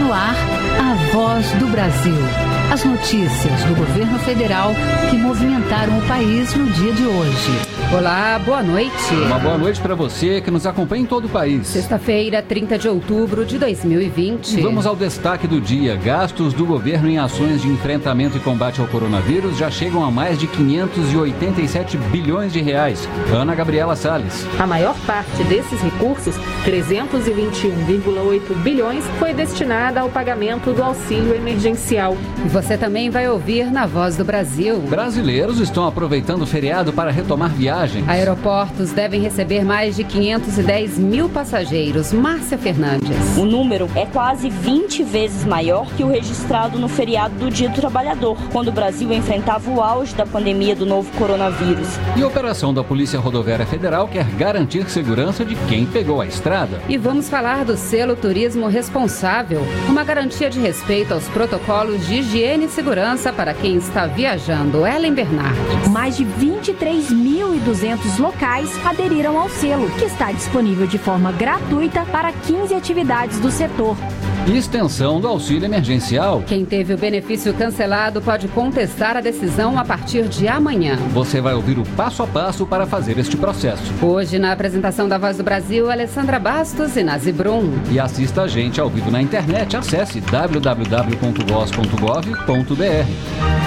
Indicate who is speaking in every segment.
Speaker 1: no ar, a Voz do Brasil. As notícias do governo federal que movimentaram o país no dia de hoje.
Speaker 2: Olá, boa noite.
Speaker 3: Uma boa noite para você que nos acompanha em todo o país.
Speaker 2: Sexta-feira, 30 de outubro de 2020.
Speaker 3: Vamos ao destaque do dia. Gastos do governo em ações de enfrentamento e combate ao coronavírus já chegam a mais de 587 bilhões de reais. Ana Gabriela Salles.
Speaker 4: A maior parte desses recursos, 321,8 bilhões, foi destinada ao pagamento do auxílio emergencial.
Speaker 2: E você também vai ouvir na Voz do Brasil.
Speaker 3: Brasileiros estão aproveitando o feriado para retomar viagens.
Speaker 2: Aeroportos devem receber mais de 510 mil passageiros. Márcia Fernandes.
Speaker 5: O número é quase 20 vezes maior que o registrado no feriado do Dia do Trabalhador, quando o Brasil enfrentava o auge da pandemia do novo coronavírus.
Speaker 3: E a operação da Polícia Rodoviária Federal quer garantir segurança de quem pegou a estrada.
Speaker 2: E vamos falar do selo Turismo Responsável, uma garantia de respeito aos protocolos de higiene e segurança para quem está viajando. Ellen Bernardes.
Speaker 6: Mais de 23.200 locais aderiram ao selo, que está disponível de forma gratuita para 15 atividades do setor.
Speaker 3: E extensão do auxílio emergencial.
Speaker 2: Quem teve o benefício cancelado pode contestar a decisão a partir de amanhã.
Speaker 3: Você vai ouvir o passo a passo para fazer este processo.
Speaker 2: Hoje, na apresentação da Voz do Brasil, Alessandra Bastos e Nazi Brum.
Speaker 3: E assista a gente ao vivo na internet. Acesse www.voz.gov.br.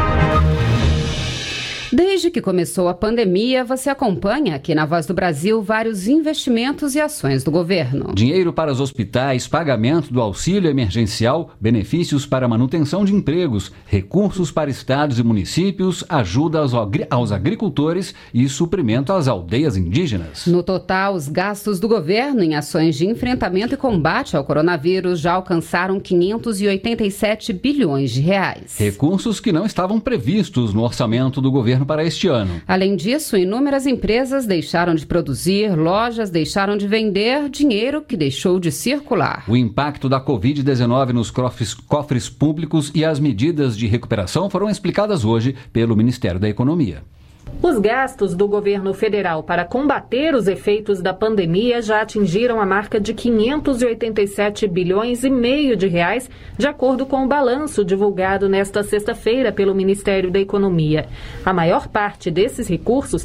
Speaker 2: Desde que começou a pandemia, você acompanha aqui na Voz do Brasil vários investimentos e ações do governo.
Speaker 3: Dinheiro para os hospitais, pagamento do auxílio emergencial, benefícios para manutenção de empregos, recursos para estados e municípios, ajuda aos agricultores e suprimento às aldeias indígenas.
Speaker 2: No total, os gastos do governo em ações de enfrentamento e combate ao coronavírus já alcançaram 587 bilhões de reais.
Speaker 3: Recursos que não estavam previstos no orçamento do governo para este ano.
Speaker 2: Além disso, inúmeras empresas deixaram de produzir, lojas deixaram de vender, dinheiro que deixou de circular.
Speaker 3: O impacto da Covid-19 nos cofres públicos e as medidas de recuperação foram explicadas hoje pelo Ministério da Economia.
Speaker 4: Os gastos do governo federal para combater os efeitos da pandemia já atingiram a marca de 587 bilhões e meio de reais, de acordo com o balanço divulgado nesta sexta-feira pelo Ministério da Economia. A maior parte desses recursos,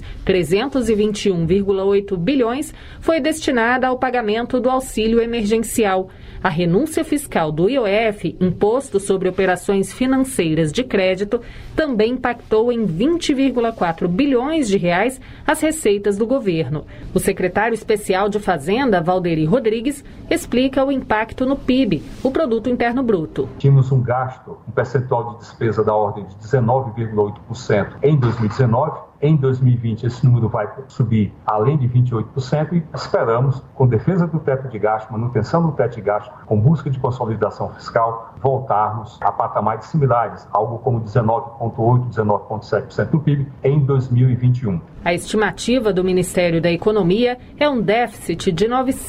Speaker 4: 321,8 bilhões, foi destinada ao pagamento do auxílio emergencial. A renúncia fiscal do IOF, Imposto sobre Operações Financeiras de Crédito, também impactou em 20,4 bilhões de reais as receitas do governo. O secretário especial de Fazenda, Valderi Rodrigues, explica o impacto no PIB, o Produto Interno Bruto.
Speaker 7: Tínhamos um gasto, um percentual de despesa da ordem de 19,8% em 2019. Em 2020, esse número vai subir além de 28% e esperamos, com defesa do teto de gasto, manutenção do teto de gasto, com busca de consolidação fiscal, voltarmos a patamares similares, algo como 19,8%, 19,7% do PIB em 2021.
Speaker 4: A estimativa do Ministério da Economia é um déficit de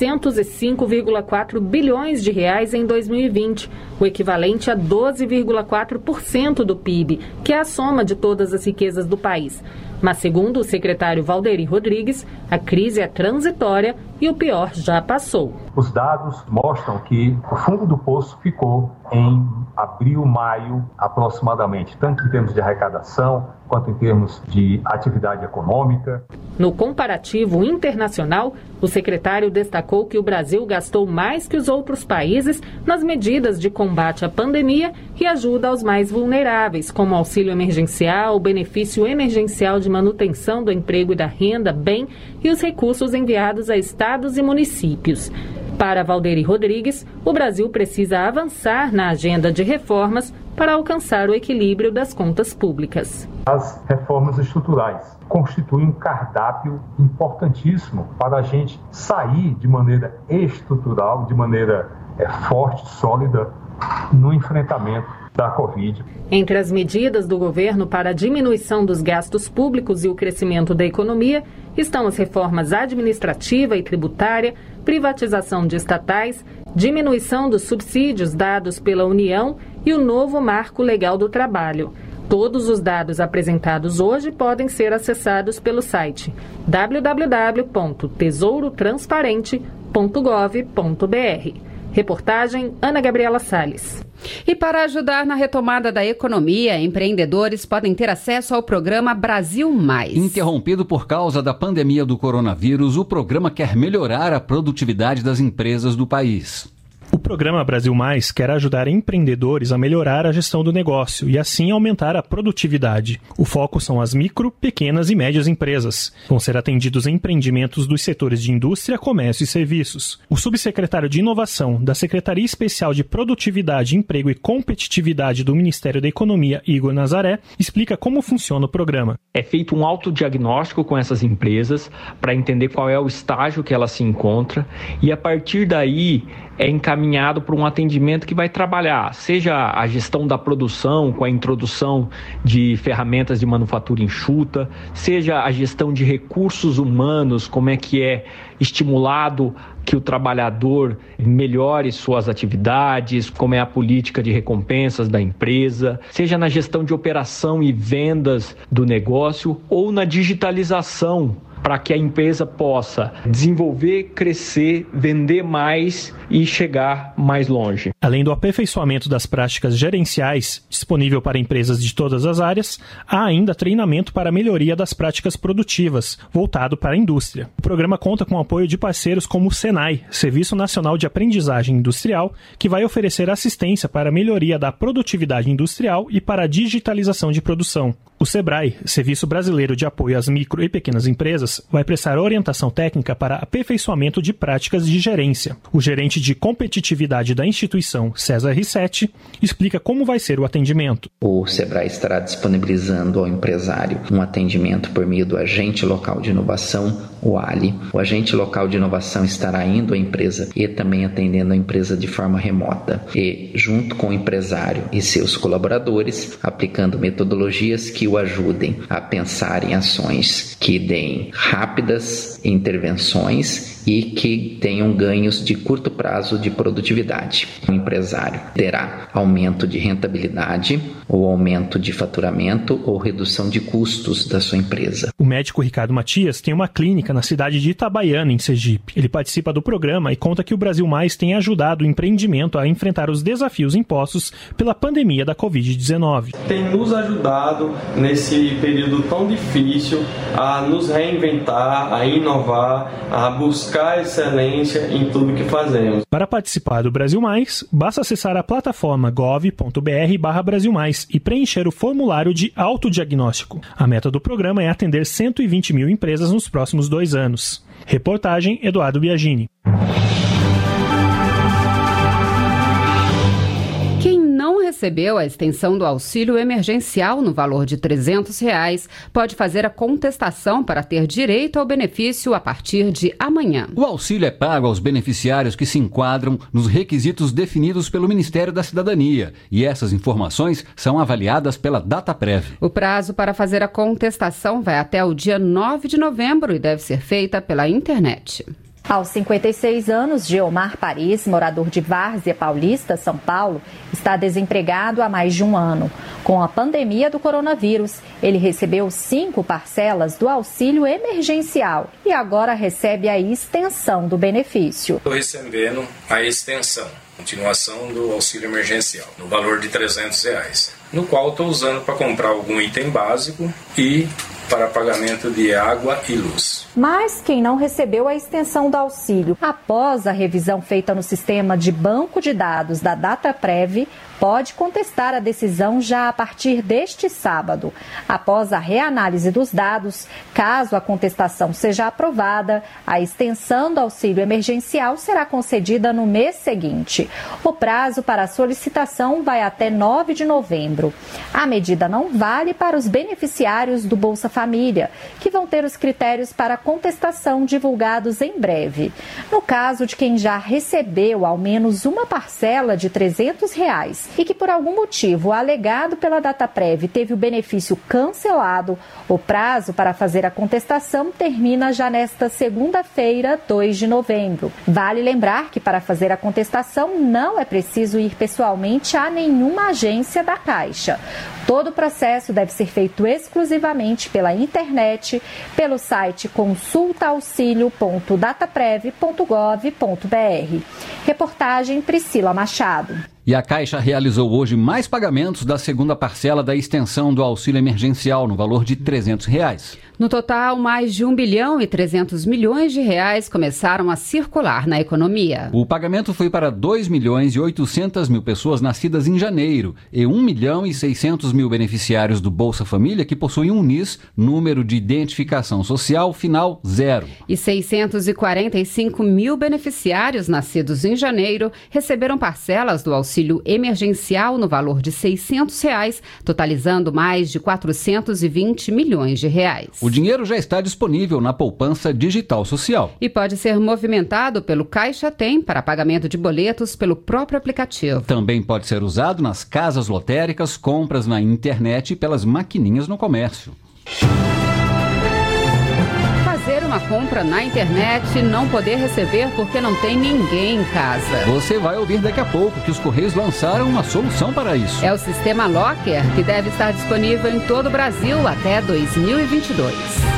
Speaker 4: 905,4 bilhões de reais em 2020, o equivalente a 12,4% do PIB, que é a soma de todas as riquezas do país. Mas, segundo o secretário Valderi Rodrigues, a crise é transitória e o pior já passou.
Speaker 7: Os dados mostram que o fundo do poço ficou em abril, maio, aproximadamente, tanto em termos de arrecadação quanto em termos de atividade econômica.
Speaker 4: No comparativo internacional, o secretário destacou que o Brasil gastou mais que os outros países nas medidas de combate à pandemia e ajuda aos mais vulneráveis, como auxílio emergencial, benefício emergencial de manutenção do emprego e da renda, bem, e os recursos enviados a estados e municípios. Para Valderi Rodrigues, o Brasil precisa avançar na agenda de reformas para alcançar o equilíbrio das contas públicas.
Speaker 7: As reformas estruturais constituem um cardápio importantíssimo para a gente sair de maneira estrutural, de maneira forte, sólida, no enfrentamento da Covid.
Speaker 4: Entre as medidas do governo para a diminuição dos gastos públicos e o crescimento da economia estão as reformas administrativa e tributária, privatização de estatais, diminuição dos subsídios dados pela União e o novo Marco Legal do Trabalho. Todos os dados apresentados hoje podem ser acessados pelo site www.tesouratransparente.gov.br. Reportagem Ana Gabriela Salles.
Speaker 2: E para ajudar na retomada da economia, empreendedores podem ter acesso ao programa Brasil Mais.
Speaker 3: Interrompido por causa da pandemia do coronavírus, o programa quer melhorar a produtividade das empresas do país.
Speaker 8: O programa Brasil Mais quer ajudar empreendedores a melhorar a gestão do negócio e assim aumentar a produtividade. O foco são as micro, pequenas e médias empresas. Vão ser atendidos empreendimentos dos setores de indústria, comércio e serviços. O subsecretário de Inovação da Secretaria Especial de Produtividade, Emprego e Competitividade do Ministério da Economia, Igor Nazaré, explica como funciona o programa.
Speaker 9: É feito um autodiagnóstico com essas empresas para entender qual é o estágio que ela se encontra e a partir daí é encaminhado para um atendimento que vai trabalhar, seja a gestão da produção com a introdução de ferramentas de manufatura enxuta, seja a gestão de recursos humanos, como é que é estimulado que o trabalhador melhore suas atividades, como é a política de recompensas da empresa, seja na gestão de operação e vendas do negócio ou na digitalização, para que a empresa possa desenvolver, crescer, vender mais e chegar mais longe.
Speaker 8: Além do aperfeiçoamento das práticas gerenciais, disponível para empresas de todas as áreas, há ainda treinamento para a melhoria das práticas produtivas, voltado para a indústria. O programa conta com o apoio de parceiros como o SENAI, Serviço Nacional de Aprendizagem Industrial, que vai oferecer assistência para a melhoria da produtividade industrial e para a digitalização de produção. O SEBRAE, Serviço Brasileiro de Apoio às Micro e Pequenas Empresas, vai prestar orientação técnica para aperfeiçoamento de práticas de gerência. O gerente de competitividade da instituição, César Rissetti, explica como vai ser o atendimento.
Speaker 10: O SEBRAE estará disponibilizando ao empresário um atendimento por meio do Agente Local de Inovação, o ALI. O Agente Local de Inovação estará indo à empresa e também atendendo a empresa de forma remota. E, junto com o empresário e seus colaboradores, aplicando metodologias que o ajudem a pensar em ações que deem rápidas intervenções e que tenham ganhos de curto prazo de produtividade. O empresário terá aumento de rentabilidade ou aumento de faturamento ou redução de custos da sua empresa.
Speaker 8: O médico Ricardo Matias tem uma clínica na cidade de Itabaiana, em Sergipe. Ele participa do programa e conta que o Brasil Mais tem ajudado o empreendimento a enfrentar os desafios impostos pela pandemia da Covid-19.
Speaker 11: Tem nos ajudado nesse período tão difícil a nos reinventar, a inovar, a buscar excelência em tudo que fazemos.
Speaker 8: Para participar do Brasil Mais, basta acessar a plataforma gov.br/brasilmais e preencher o formulário de autodiagnóstico. A meta do programa é atender 120 mil empresas nos próximos 2 anos. Reportagem Eduardo Biagini.
Speaker 2: Não recebeu a extensão do auxílio emergencial no valor de R$ 300, pode fazer a contestação para ter direito ao benefício a partir de amanhã.
Speaker 3: O auxílio é pago aos beneficiários que se enquadram nos requisitos definidos pelo Ministério da Cidadania e essas informações são avaliadas pela Dataprev.
Speaker 2: O prazo para fazer a contestação vai até o dia 9 de novembro e deve ser feita pela internet.
Speaker 12: Aos 56 anos, Geomar Paris, morador de Várzea Paulista, São Paulo, está desempregado há mais de um ano. Com a pandemia do coronavírus, ele recebeu 5 parcelas do auxílio emergencial e agora recebe a extensão do benefício.
Speaker 13: Estou recebendo a extensão, continuação do auxílio emergencial, no valor de R$ 300, no qual estou usando para comprar algum item básico e para pagamento de água e luz.
Speaker 12: Mas quem não recebeu a extensão do auxílio após a revisão feita no sistema de banco de dados da Dataprev pode contestar a decisão já a partir deste sábado. Após a reanálise dos dados, caso a contestação seja aprovada, a extensão do auxílio emergencial será concedida no mês seguinte. O prazo para a solicitação vai até 9 de novembro. A medida não vale para os beneficiários do Bolsa Família, que vão ter os critérios para contestação divulgados em breve. No caso de quem já recebeu ao menos uma parcela de R$ 300, reais e que por algum motivo alegado pela Dataprev teve o benefício cancelado, o prazo para fazer a contestação termina já nesta segunda-feira, 2 de novembro. Vale lembrar que para fazer a contestação não é preciso ir pessoalmente a nenhuma agência da Caixa. Todo o processo deve ser feito exclusivamente pela internet, pelo site consultaauxilio.dataprev.gov.br. Reportagem Priscila Machado.
Speaker 3: E a Caixa realizou hoje mais pagamentos da segunda parcela da extensão do auxílio emergencial, no valor de R$ 300.
Speaker 2: No total, mais de 1 bilhão e 300 milhões de reais começaram a circular na economia.
Speaker 3: O pagamento foi para 2 milhões e 800 mil pessoas nascidas em janeiro e 1 milhão e 600 mil beneficiários do Bolsa Família que possuem um NIS, número de identificação social, final 0.
Speaker 2: E 645 mil beneficiários nascidos em janeiro receberam parcelas do auxílio emergencial no valor de R$ 600, totalizando mais de 420 milhões de reais.
Speaker 3: O dinheiro já está disponível na poupança digital social.
Speaker 2: E pode ser movimentado pelo Caixa Tem para pagamento de boletos pelo próprio aplicativo.
Speaker 3: Também pode ser usado nas casas lotéricas, compras na internet e pelas maquininhas no comércio.
Speaker 2: Fazer uma compra na internet e não poder receber porque não tem ninguém em casa.
Speaker 3: Você vai ouvir daqui a pouco que os Correios lançaram uma solução para isso.
Speaker 2: É o sistema Locker, que deve estar disponível em todo o Brasil até 2022.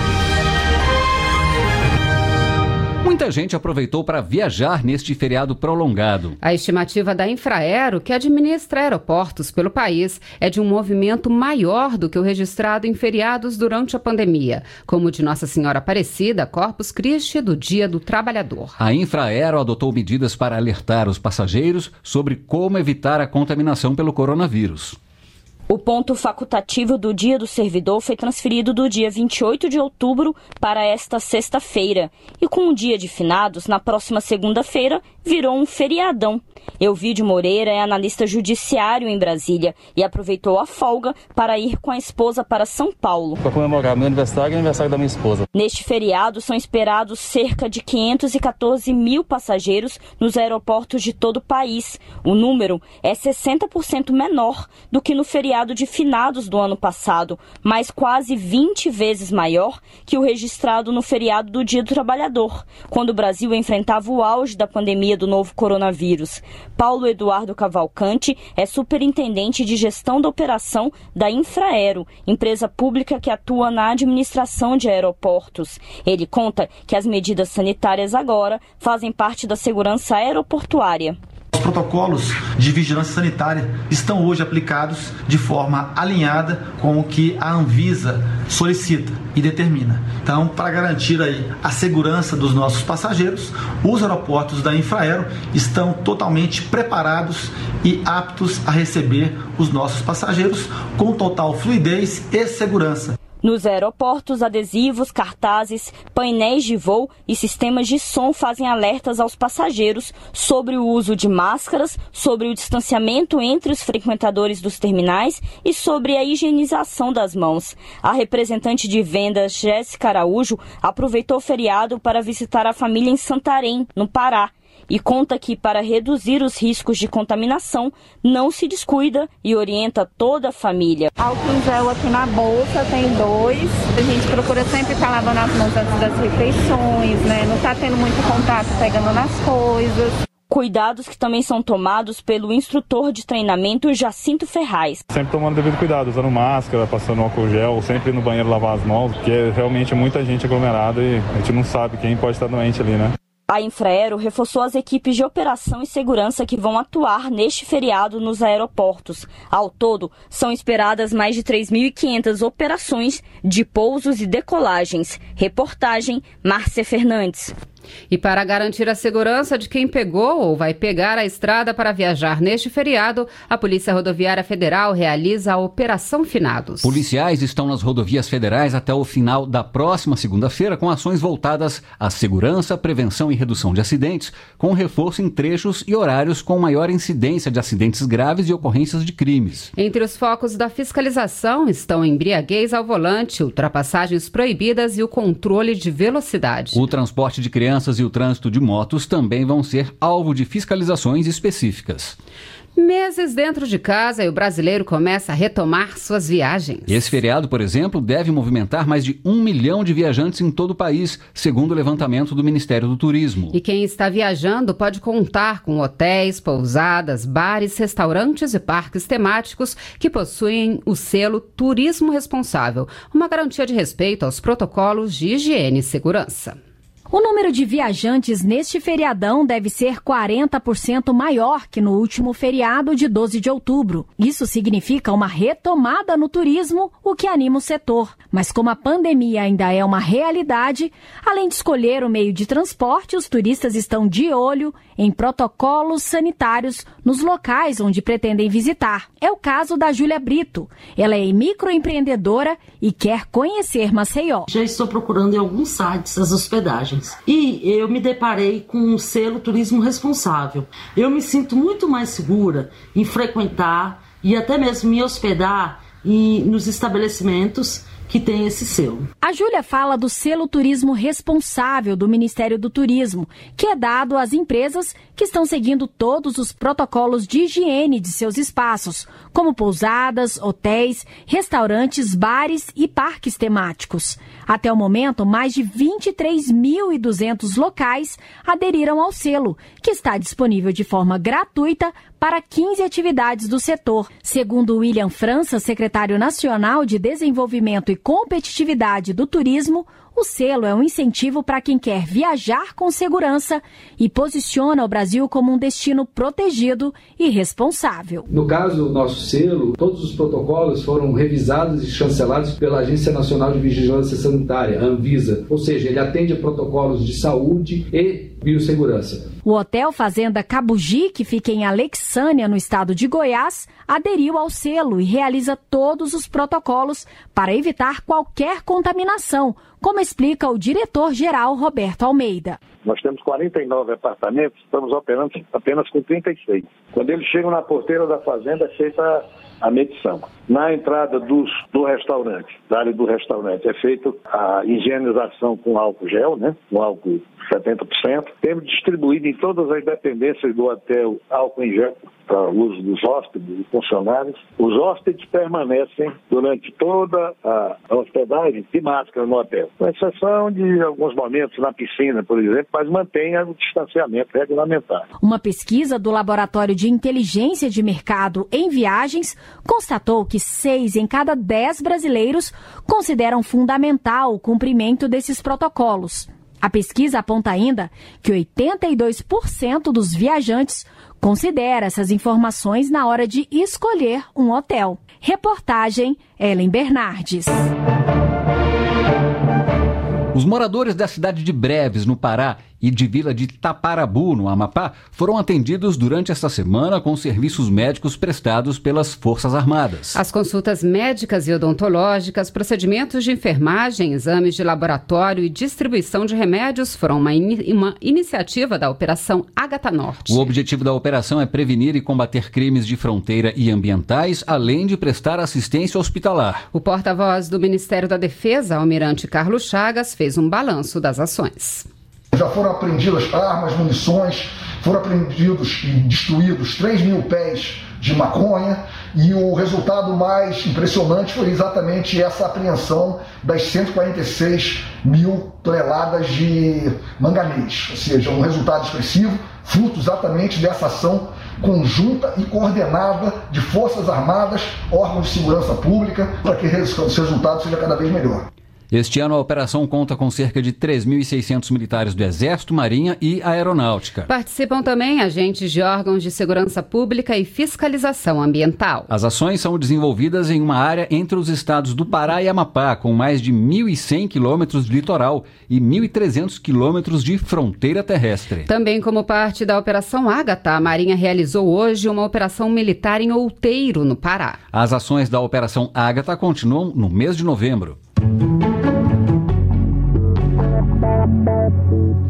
Speaker 3: Muita gente aproveitou para viajar neste feriado prolongado.
Speaker 2: A estimativa da Infraero, que administra aeroportos pelo país, é de um movimento maior do que o registrado em feriados durante a pandemia, como o de Nossa Senhora Aparecida, Corpus Christi, do Dia do Trabalhador.
Speaker 3: A Infraero adotou medidas para alertar os passageiros sobre como evitar a contaminação pelo coronavírus.
Speaker 5: O ponto facultativo do Dia do Servidor foi transferido do dia 28 de outubro para esta sexta-feira. E com o Dia de Finados, na próxima segunda-feira, virou um feriadão. Elvídio Moreira é analista judiciário em Brasília e aproveitou a folga para ir com a esposa para São Paulo.
Speaker 14: Para comemorar meu aniversário e o aniversário da minha esposa.
Speaker 5: Neste feriado, são esperados cerca de 514 mil passageiros nos aeroportos de todo o país. O número é 60% menor do que no feriado de finados do ano passado, mas quase 20 vezes maior que o registrado no feriado do Dia do Trabalhador, quando o Brasil enfrentava o auge da pandemia do novo coronavírus. Paulo Eduardo Cavalcante é superintendente de gestão da operação da Infraero, empresa pública que atua na administração de aeroportos. Ele conta que as medidas sanitárias agora fazem parte da segurança aeroportuária.
Speaker 15: Os protocolos de vigilância sanitária estão hoje aplicados de forma alinhada com o que a Anvisa solicita e determina. Então, para garantir aí a segurança dos nossos passageiros, os aeroportos da Infraero estão totalmente preparados e aptos a receber os nossos passageiros com total fluidez e segurança.
Speaker 5: Nos aeroportos, adesivos, cartazes, painéis de voo e sistemas de som fazem alertas aos passageiros sobre o uso de máscaras, sobre o distanciamento entre os frequentadores dos terminais e sobre a higienização das mãos. A representante de vendas, Jéssica Araújo, aproveitou o feriado para visitar a família em Santarém, no Pará. E conta que, para reduzir os riscos de contaminação, não se descuida e orienta toda a família.
Speaker 16: Álcool em gel aqui na bolsa, tem 2. A gente procura sempre estar lavando as mãos antes das refeições, né? Não está tendo muito contato pegando nas coisas.
Speaker 5: Cuidados que também são tomados pelo instrutor de treinamento Jacinto Ferraz.
Speaker 14: Sempre tomando devido cuidado, usando máscara, passando álcool gel, sempre no banheiro lavar as mãos, porque realmente é muita gente aglomerada e a gente não sabe quem pode estar doente ali, né?
Speaker 5: A Infraero reforçou as equipes de operação e segurança que vão atuar neste feriado nos aeroportos. Ao todo, são esperadas mais de 3.500 operações de pousos e decolagens. Reportagem, Márcia Fernandes.
Speaker 2: E para garantir a segurança de quem pegou ou vai pegar a estrada para viajar neste feriado, a Polícia Rodoviária Federal realiza a Operação Finados.
Speaker 3: Policiais estão nas rodovias federais até o final da próxima segunda-feira com ações voltadas à segurança, prevenção e redução de acidentes, com reforço em trechos e horários com maior incidência de acidentes graves e ocorrências de crimes.
Speaker 2: Entre os focos da fiscalização estão embriaguez ao volante, ultrapassagens proibidas e o controle de velocidade.
Speaker 3: O transporte de crianças e o trânsito de motos também vão ser alvo de fiscalizações específicas.
Speaker 2: Meses dentro de casa e o brasileiro começa a retomar suas viagens.
Speaker 3: Esse feriado, por exemplo, deve movimentar mais de 1 milhão de viajantes em todo o país, segundo o levantamento do Ministério do Turismo.
Speaker 2: E quem está viajando pode contar com hotéis, pousadas, bares, restaurantes e parques temáticos que possuem o selo Turismo Responsável, uma garantia de respeito aos protocolos de higiene e segurança.
Speaker 6: O número de viajantes neste feriadão deve ser 40% maior que no último feriado de 12 de outubro. Isso significa uma retomada no turismo, o que anima o setor. Mas como a pandemia ainda é uma realidade, além de escolher o meio de transporte, os turistas estão de olho em protocolos sanitários nos locais onde pretendem visitar. É o caso da Júlia Brito. Ela é microempreendedora e quer conhecer Maceió.
Speaker 17: Já estou procurando em alguns sites as hospedagens. E eu me deparei com um selo Turismo Responsável. Eu me sinto muito mais segura em frequentar e até mesmo me hospedar nos estabelecimentos que tem esse selo.
Speaker 6: A Júlia fala do selo Turismo Responsável do Ministério do Turismo, que é dado às empresas que estão seguindo todos os protocolos de higiene de seus espaços, como pousadas, hotéis, restaurantes, bares e parques temáticos. Até o momento, mais de 23.200 locais aderiram ao selo, que está disponível de forma gratuita para 15 atividades do setor. Segundo William França, secretário nacional de Desenvolvimento e Competitividade do Turismo, o selo é um incentivo para quem quer viajar com segurança e posiciona o Brasil como um destino protegido e responsável.
Speaker 18: No caso do nosso selo, todos os protocolos foram revisados e chancelados pela Agência Nacional de Vigilância Sanitária, a Anvisa, ou seja, ele atende a protocolos de saúde e biossegurança.
Speaker 6: O Hotel Fazenda Cabugi, que fica em Alexânia, no estado de Goiás, aderiu ao selo e realiza todos os protocolos para evitar qualquer contaminação, como explica o diretor-geral Roberto Almeida.
Speaker 19: Nós temos 49 apartamentos, estamos operando apenas com 36. Quando eles chegam na porteira da fazenda, é feita a medição. Na entrada do restaurante, da área do restaurante, é feita a higienização com álcool gel, né? Com álcool 70%. Temos distribuído em todas as dependências do hotel álcool em gel para o uso dos hóspedes e funcionários. Os hóspedes permanecem durante toda a hospedagem de máscara no hotel, com exceção de alguns momentos na piscina, por exemplo, mas mantenha o distanciamento regulamentar.
Speaker 6: Uma pesquisa do Laboratório de Inteligência de Mercado em Viagens constatou que 6 em cada 10 brasileiros consideram fundamental o cumprimento desses protocolos. A pesquisa aponta ainda que 82% dos viajantes considera essas informações na hora de escolher um hotel. Reportagem Ellen Bernardes.
Speaker 3: Os moradores da cidade de Breves, no Pará, e de Vila de Taparabu, no Amapá, foram atendidos durante esta semana com serviços médicos prestados pelas Forças Armadas.
Speaker 2: As consultas médicas e odontológicas, procedimentos de enfermagem, exames de laboratório e distribuição de remédios foram uma iniciativa da Operação Ágata Norte.
Speaker 3: O objetivo da operação é prevenir e combater crimes de fronteira e ambientais, além de prestar assistência hospitalar.
Speaker 2: O porta-voz do Ministério da Defesa, almirante Carlos Chagas, fez um balanço das ações.
Speaker 20: Já foram apreendidas armas, munições, foram apreendidos e destruídos 3.000 pés de maconha e o resultado mais impressionante foi exatamente essa apreensão das 146 mil toneladas de manganês, ou seja, um resultado expressivo, fruto exatamente dessa ação conjunta e coordenada de Forças Armadas, órgãos de segurança pública, para que esse resultado seja cada vez melhor.
Speaker 3: Este ano, a operação conta com cerca de 3.600 militares do Exército, Marinha e Aeronáutica.
Speaker 2: Participam também agentes de órgãos de segurança pública e fiscalização ambiental.
Speaker 3: As ações são desenvolvidas em uma área entre os estados do Pará e Amapá, com mais de 1.100 quilômetros de litoral e 1.300 quilômetros de fronteira terrestre.
Speaker 2: Também como parte da Operação Ágata, a Marinha realizou hoje uma operação militar em Outeiro, no Pará.
Speaker 3: As ações da Operação Ágata continuam no mês de novembro.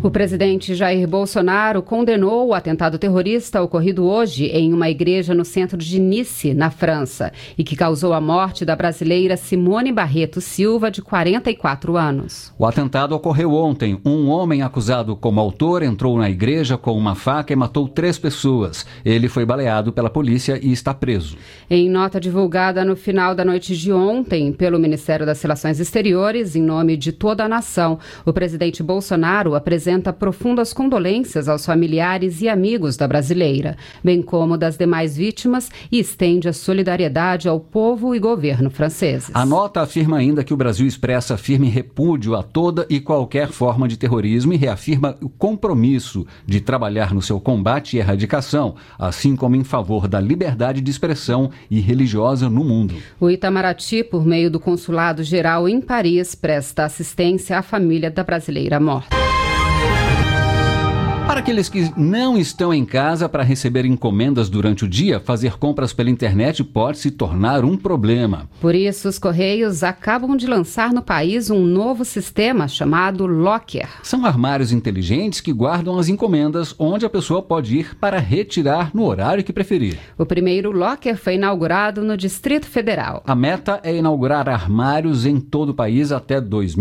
Speaker 2: O presidente Jair Bolsonaro condenou o atentado terrorista ocorrido hoje em uma igreja no centro de Nice, na França, e que causou a morte da brasileira Simone Barreto Silva, de 44 anos.
Speaker 3: O atentado ocorreu ontem. Um homem acusado como autor entrou na igreja com uma faca e matou 3 pessoas. Ele foi baleado pela polícia e está preso.
Speaker 2: Em nota divulgada no final da noite de ontem pelo Ministério das Relações Exteriores, em nome de toda a nação, o presidente Bolsonaro apresenta profundas condolências aos familiares e amigos da brasileira, bem como das demais vítimas, e estende a solidariedade ao povo e governo franceses.
Speaker 3: A nota afirma ainda que o Brasil expressa firme repúdio a toda e qualquer forma de terrorismo e reafirma o compromisso de trabalhar no seu combate e erradicação, assim como em favor da liberdade de expressão e religiosa no mundo.
Speaker 2: O Itamaraty, por meio do Consulado Geral em Paris, presta assistência à família da brasileira morta.
Speaker 3: Para aqueles que não estão em casa para receber encomendas durante o dia, fazer compras pela internet pode se tornar um problema.
Speaker 2: Por isso, os Correios acabam de lançar no país um novo sistema chamado Locker.
Speaker 3: São armários inteligentes que guardam as encomendas, onde a pessoa pode ir para retirar no horário que preferir.
Speaker 2: O primeiro Locker foi inaugurado no Distrito Federal.
Speaker 3: A meta é inaugurar armários em todo o país até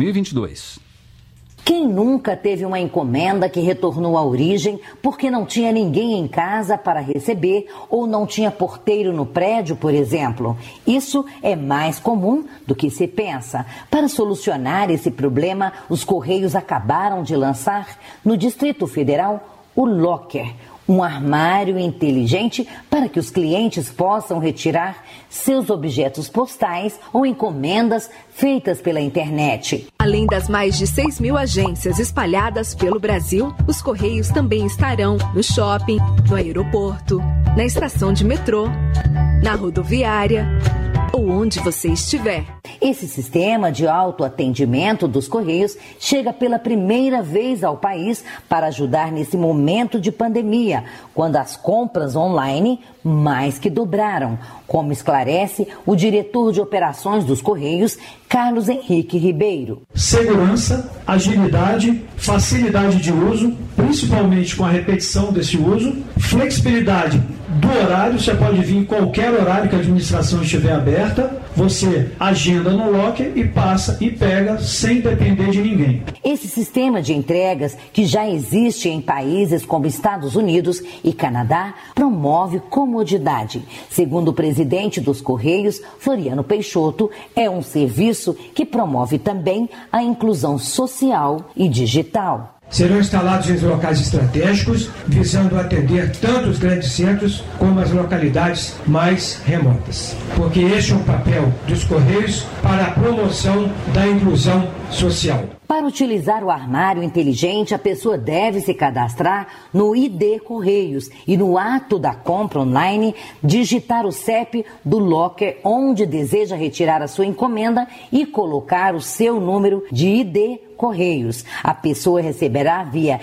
Speaker 3: 2022.
Speaker 21: Quem nunca teve uma encomenda que retornou à origem porque não tinha ninguém em casa para receber ou não tinha porteiro no prédio, por exemplo? Isso é mais comum do que se pensa. Para solucionar esse problema, os Correios acabaram de lançar no Distrito Federal o Locker, um armário inteligente para que os clientes possam retirar seus objetos postais ou encomendas feitas pela internet.
Speaker 22: Além das mais de 6.000 agências espalhadas pelo Brasil, os Correios também estarão no shopping, no aeroporto, na estação de metrô, na rodoviária ou onde você estiver.
Speaker 21: Esse sistema de autoatendimento dos Correios chega pela primeira vez ao país para ajudar nesse momento de pandemia, quando as compras online mais que dobraram, como esclarece o diretor de operações dos Correios, Carlos Henrique Ribeiro.
Speaker 23: Segurança, agilidade, facilidade de uso, principalmente com a repetição desse uso, flexibilidade do horário, você pode vir em qualquer horário que a administração estiver aberta, você agenda no Locker e passa e pega sem depender de ninguém.
Speaker 21: Esse sistema de entregas, que já existe em países como Estados Unidos e Canadá, promove comodidade. Segundo o presidente dos Correios, Floriano Peixoto, é um serviço que promove também a inclusão social e digital.
Speaker 23: Serão instalados em locais estratégicos, visando atender tanto os grandes centros como as localidades mais remotas. Porque este é um papel dos Correios para a promoção da inclusão social.
Speaker 21: Para utilizar o armário inteligente, a pessoa deve se cadastrar no ID Correios e, no ato da compra online, digitar o CEP do Locker onde deseja retirar a sua encomenda e colocar o seu número de ID Correios. A pessoa receberá via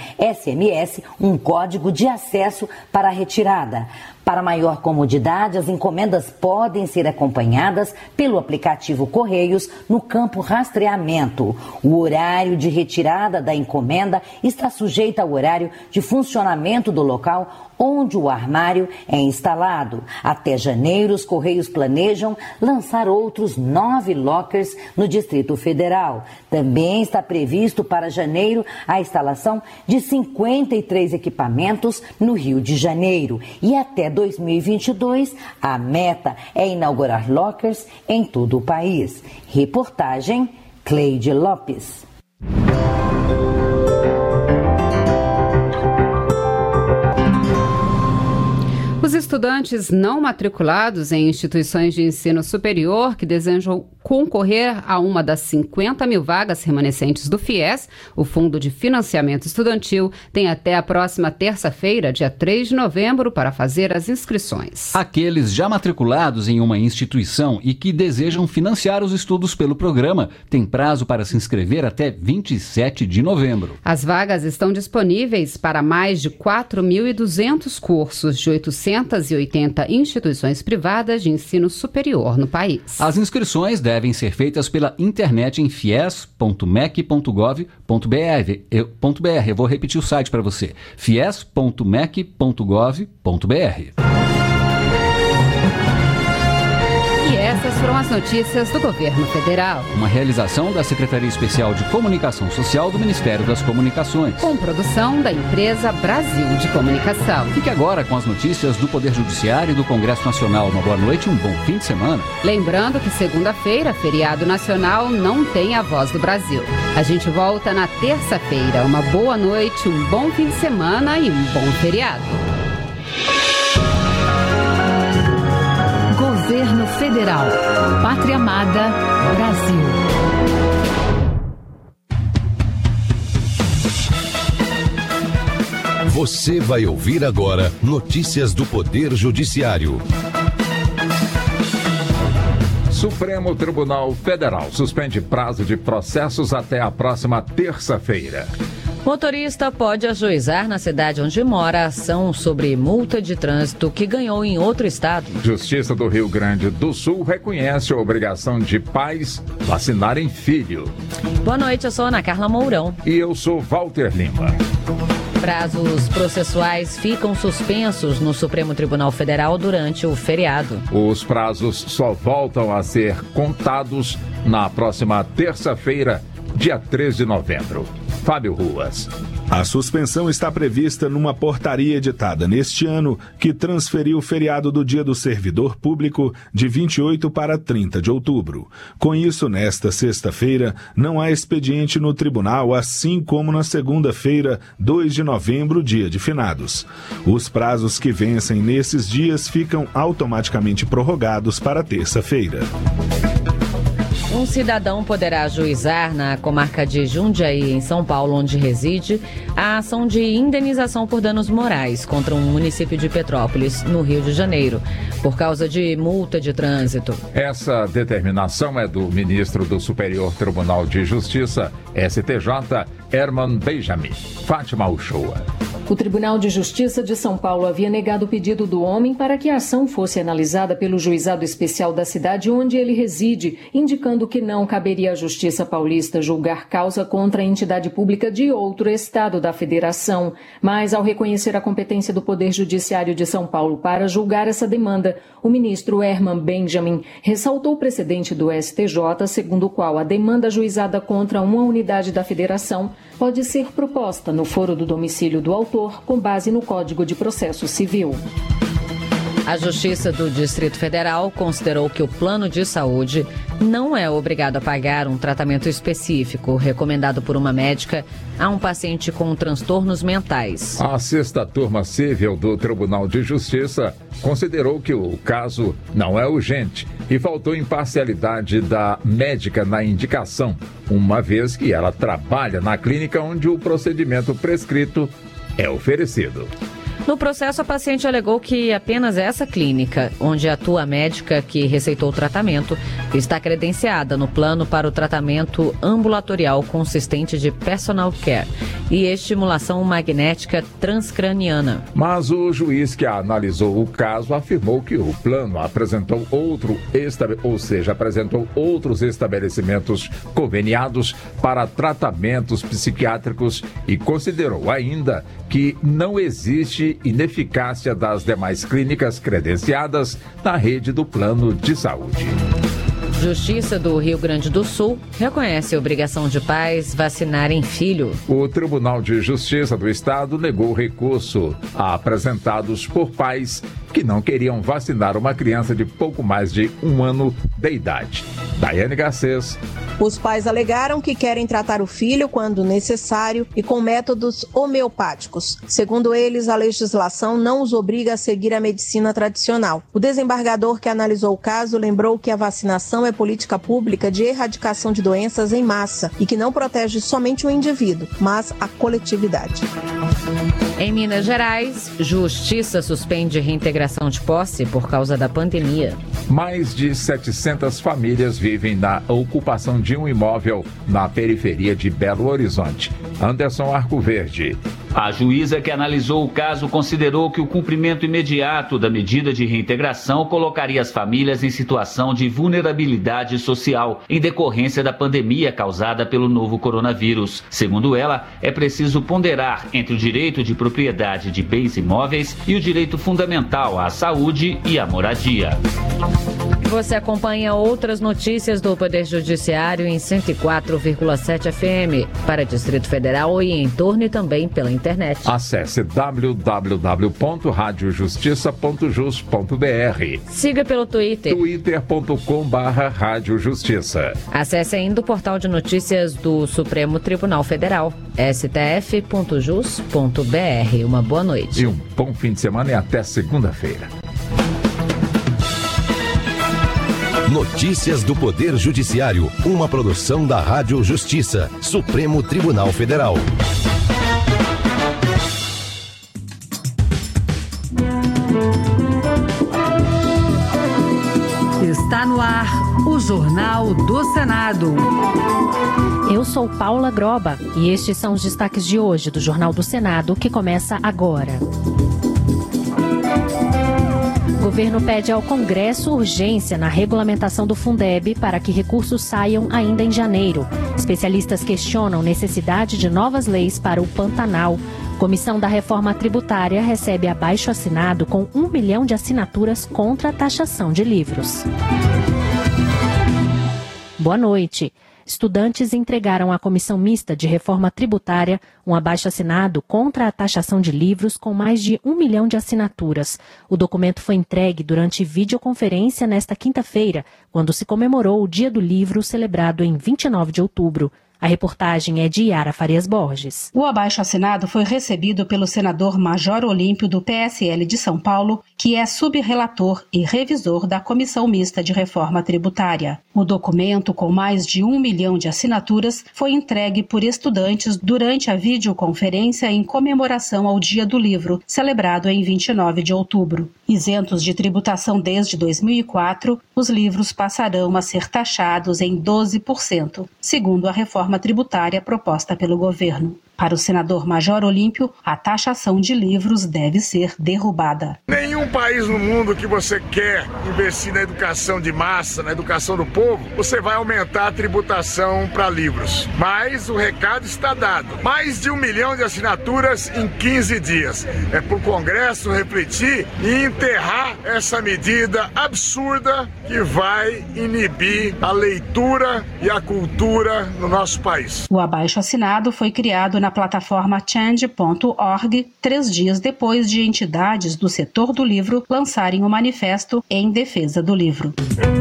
Speaker 21: SMS um código de acesso para a retirada. Para maior comodidade, as encomendas podem ser acompanhadas pelo aplicativo Correios no campo rastreamento. O horário de retirada da encomenda está sujeito ao horário de funcionamento do local onde o armário é instalado. Até janeiro, os Correios planejam lançar outros 9 lockers no Distrito Federal. Também está previsto para janeiro a instalação de 53 equipamentos no Rio de Janeiro. E até 2022, a meta é inaugurar lockers em todo o país. Reportagem Cleide Lopes.
Speaker 2: Os estudantes não matriculados em instituições de ensino superior que desejam concorrer a uma das 50 mil vagas remanescentes do FIES, o Fundo de Financiamento Estudantil, têm até a próxima terça-feira, dia 3 de novembro, para fazer as inscrições.
Speaker 3: Aqueles já matriculados em uma instituição e que desejam financiar os estudos pelo programa têm prazo para se inscrever até 27 de novembro.
Speaker 2: As vagas estão disponíveis para mais de 4.200 cursos de 880 instituições privadas de ensino superior no país.
Speaker 3: As inscrições devem ser feitas pela internet em fies.mec.gov.br. Eu vou repetir o site para você: fies.mec.gov.br.
Speaker 2: E essas foram as notícias do Governo Federal.
Speaker 3: Uma realização da Secretaria Especial de Comunicação Social do Ministério das Comunicações.
Speaker 2: Com produção da empresa Brasil de Comunicação.
Speaker 3: Fique agora com as notícias do Poder Judiciário e do Congresso Nacional. Uma boa noite e um bom fim de semana.
Speaker 2: Lembrando que segunda-feira, feriado nacional, não tem a Voz do Brasil. A gente volta na terça-feira. Uma boa noite, um bom fim de semana e um bom feriado.
Speaker 22: Governo Federal. Pátria Amada, Brasil.
Speaker 1: Você vai ouvir agora notícias do Poder Judiciário.
Speaker 4: Supremo Tribunal Federal suspende prazo de processos até a próxima terça-feira.
Speaker 7: Motorista pode ajuizar na cidade onde mora a ação sobre multa de trânsito que ganhou em outro estado.
Speaker 4: Justiça do Rio Grande do Sul reconhece a obrigação de pais vacinarem filho.
Speaker 7: Boa noite, eu sou Ana Carla Mourão.
Speaker 4: E eu sou Walter Lima.
Speaker 7: Prazos processuais ficam suspensos no Supremo Tribunal Federal durante o feriado.
Speaker 4: Os prazos só voltam a ser contados na próxima terça-feira, dia 3 de novembro. Fábio Ruas.
Speaker 24: A suspensão está prevista numa portaria editada neste ano que transferiu o feriado do Dia do Servidor Público de 28 para 30 de outubro. Com isso, nesta sexta-feira, não há expediente no tribunal, assim como na segunda-feira, 2 de novembro, dia de finados. Os prazos que vencem nesses dias ficam automaticamente prorrogados para terça-feira.
Speaker 7: Um cidadão poderá ajuizar na comarca de Jundiaí, em São Paulo, onde reside, a ação de indenização por danos morais contra um município de Petrópolis, no Rio de Janeiro, por causa de multa de trânsito.
Speaker 4: Essa determinação é do ministro do Superior Tribunal de Justiça, STJ, Herman Benjamin. Fátima Uchoa.
Speaker 25: O Tribunal de Justiça de São Paulo havia negado o pedido do homem para que a ação fosse analisada pelo Juizado Especial da cidade onde ele reside, indicando que não caberia à Justiça Paulista julgar causa contra a entidade pública de outro estado da federação. Mas, ao reconhecer a competência do Poder Judiciário de São Paulo para julgar essa demanda, o ministro Herman Benjamin ressaltou o precedente do STJ, segundo o qual a demanda ajuizada contra uma unidade da federação pode ser proposta no foro do domicílio do autor, com base no Código de Processo Civil.
Speaker 7: A Justiça do Distrito Federal considerou que o plano de saúde não é obrigado a pagar um tratamento específico recomendado por uma médica a um paciente com transtornos mentais.
Speaker 4: A sexta turma civil do Tribunal de Justiça considerou que o caso não é urgente e faltou imparcialidade da médica na indicação, uma vez que ela trabalha na clínica onde o procedimento prescrito é oferecido.
Speaker 7: No processo, a paciente alegou que apenas essa clínica, onde atua a médica que receitou o tratamento, está credenciada no plano para o tratamento ambulatorial consistente de personal care e estimulação magnética transcraniana.
Speaker 4: Mas o juiz que analisou o caso afirmou que o plano apresentou outros estabelecimentos conveniados para tratamentos psiquiátricos e considerou ainda que não existe ineficácia das demais clínicas credenciadas na rede do plano de saúde.
Speaker 7: Justiça do Rio Grande do Sul reconhece a obrigação de pais vacinarem filho.
Speaker 4: O Tribunal de Justiça do Estado negou recurso apresentados por pais que não queriam vacinar uma criança de pouco mais de 1 ano de idade. Daiane Garcês.
Speaker 26: Os pais alegaram que querem tratar o filho quando necessário e com métodos homeopáticos. Segundo eles, a legislação não os obriga a seguir a medicina tradicional. O desembargador que analisou o caso lembrou que a vacinação é política pública de erradicação de doenças em massa e que não protege somente o indivíduo, mas a coletividade.
Speaker 7: Em Minas Gerais, Justiça suspende reintegração de posse por causa da pandemia.
Speaker 4: Mais de 700 famílias vivem na ocupação de um imóvel na periferia de Belo Horizonte. Anderson Arcoverde.
Speaker 8: A juíza que analisou o caso considerou que o cumprimento imediato da medida de reintegração colocaria as famílias em situação de vulnerabilidade social em decorrência da pandemia causada pelo novo coronavírus. Segundo ela, é preciso ponderar entre o direito de propriedade de bens imóveis e o direito fundamental à saúde e à moradia.
Speaker 7: Você acompanha outras notícias do Poder Judiciário em 104,7 FM para Distrito Federal e em torno e também pela internet.
Speaker 4: Acesse www.radiojustiça.jus.br.
Speaker 7: Siga pelo Twitter.
Speaker 4: twitter.com/radiojustiça.
Speaker 7: Acesse ainda o portal de notícias do Supremo Tribunal Federal, stf.jus.br. Uma boa noite.
Speaker 4: E um bom fim de semana e até segunda-feira.
Speaker 1: Notícias do Poder Judiciário, uma produção da Rádio Justiça, Supremo Tribunal Federal.
Speaker 9: Está no ar o Jornal do Senado.
Speaker 6: Eu sou Paula Groba e estes são os destaques de hoje do Jornal do Senado, que começa agora. O governo pede ao Congresso urgência na regulamentação do Fundeb para que recursos saiam ainda em janeiro. Especialistas questionam necessidade de novas leis para o Pantanal. Comissão da Reforma Tributária recebe abaixo-assinado com 1 milhão de assinaturas contra a taxação de livros. Boa noite. Estudantes entregaram à Comissão Mista de Reforma Tributária um abaixo-assinado contra a taxação de livros com mais de 1 milhão de assinaturas. O documento foi entregue durante videoconferência nesta quinta-feira, quando se comemorou o Dia do Livro, celebrado em 29 de outubro. A reportagem é de Yara Farias Borges.
Speaker 10: O abaixo-assinado foi recebido pelo senador Major Olímpio do PSL de São Paulo, que é subrelator e revisor da Comissão Mista de Reforma Tributária. O documento, com mais de 1 milhão de assinaturas, foi entregue por estudantes durante a videoconferência em comemoração ao Dia do Livro, celebrado em 29 de outubro. Isentos de tributação desde 2004, os livros passarão a ser taxados em 12%, segundo a reforma tributária proposta pelo governo. Para o senador Major Olímpio, a taxação de livros deve ser derrubada.
Speaker 11: Nenhum país no mundo que você quer investir na educação de massa, na educação do povo, você vai aumentar a tributação para livros. Mas o recado está dado. Mais de 1 milhão de assinaturas em 15 dias. É para o Congresso refletir e enterrar essa medida absurda que vai inibir a leitura e a cultura no nosso país.
Speaker 10: O abaixo-assinado foi criado na plataforma change.org 3 dias depois de entidades do setor do livro lançarem um manifesto em defesa do livro.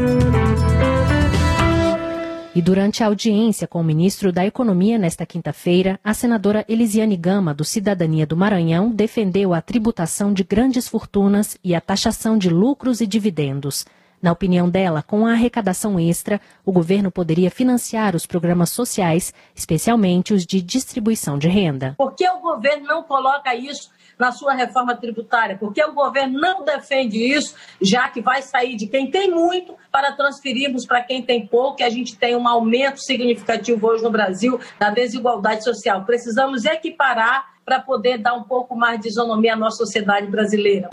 Speaker 6: E durante a audiência com o ministro da Economia nesta quinta-feira, a senadora Elisiane Gama, do Cidadania do Maranhão, defendeu a tributação de grandes fortunas e a taxação de lucros e dividendos. Na opinião dela, com a arrecadação extra, o governo poderia financiar os programas sociais, especialmente os de distribuição de renda.
Speaker 12: Por que o governo não coloca isso na sua reforma tributária? Por que o governo não defende isso, já que vai sair de quem tem muito para transferirmos para quem tem pouco, e a gente tem um aumento significativo hoje no Brasil da desigualdade social? Precisamos equiparar para poder dar um pouco mais de isonomia à nossa sociedade brasileira.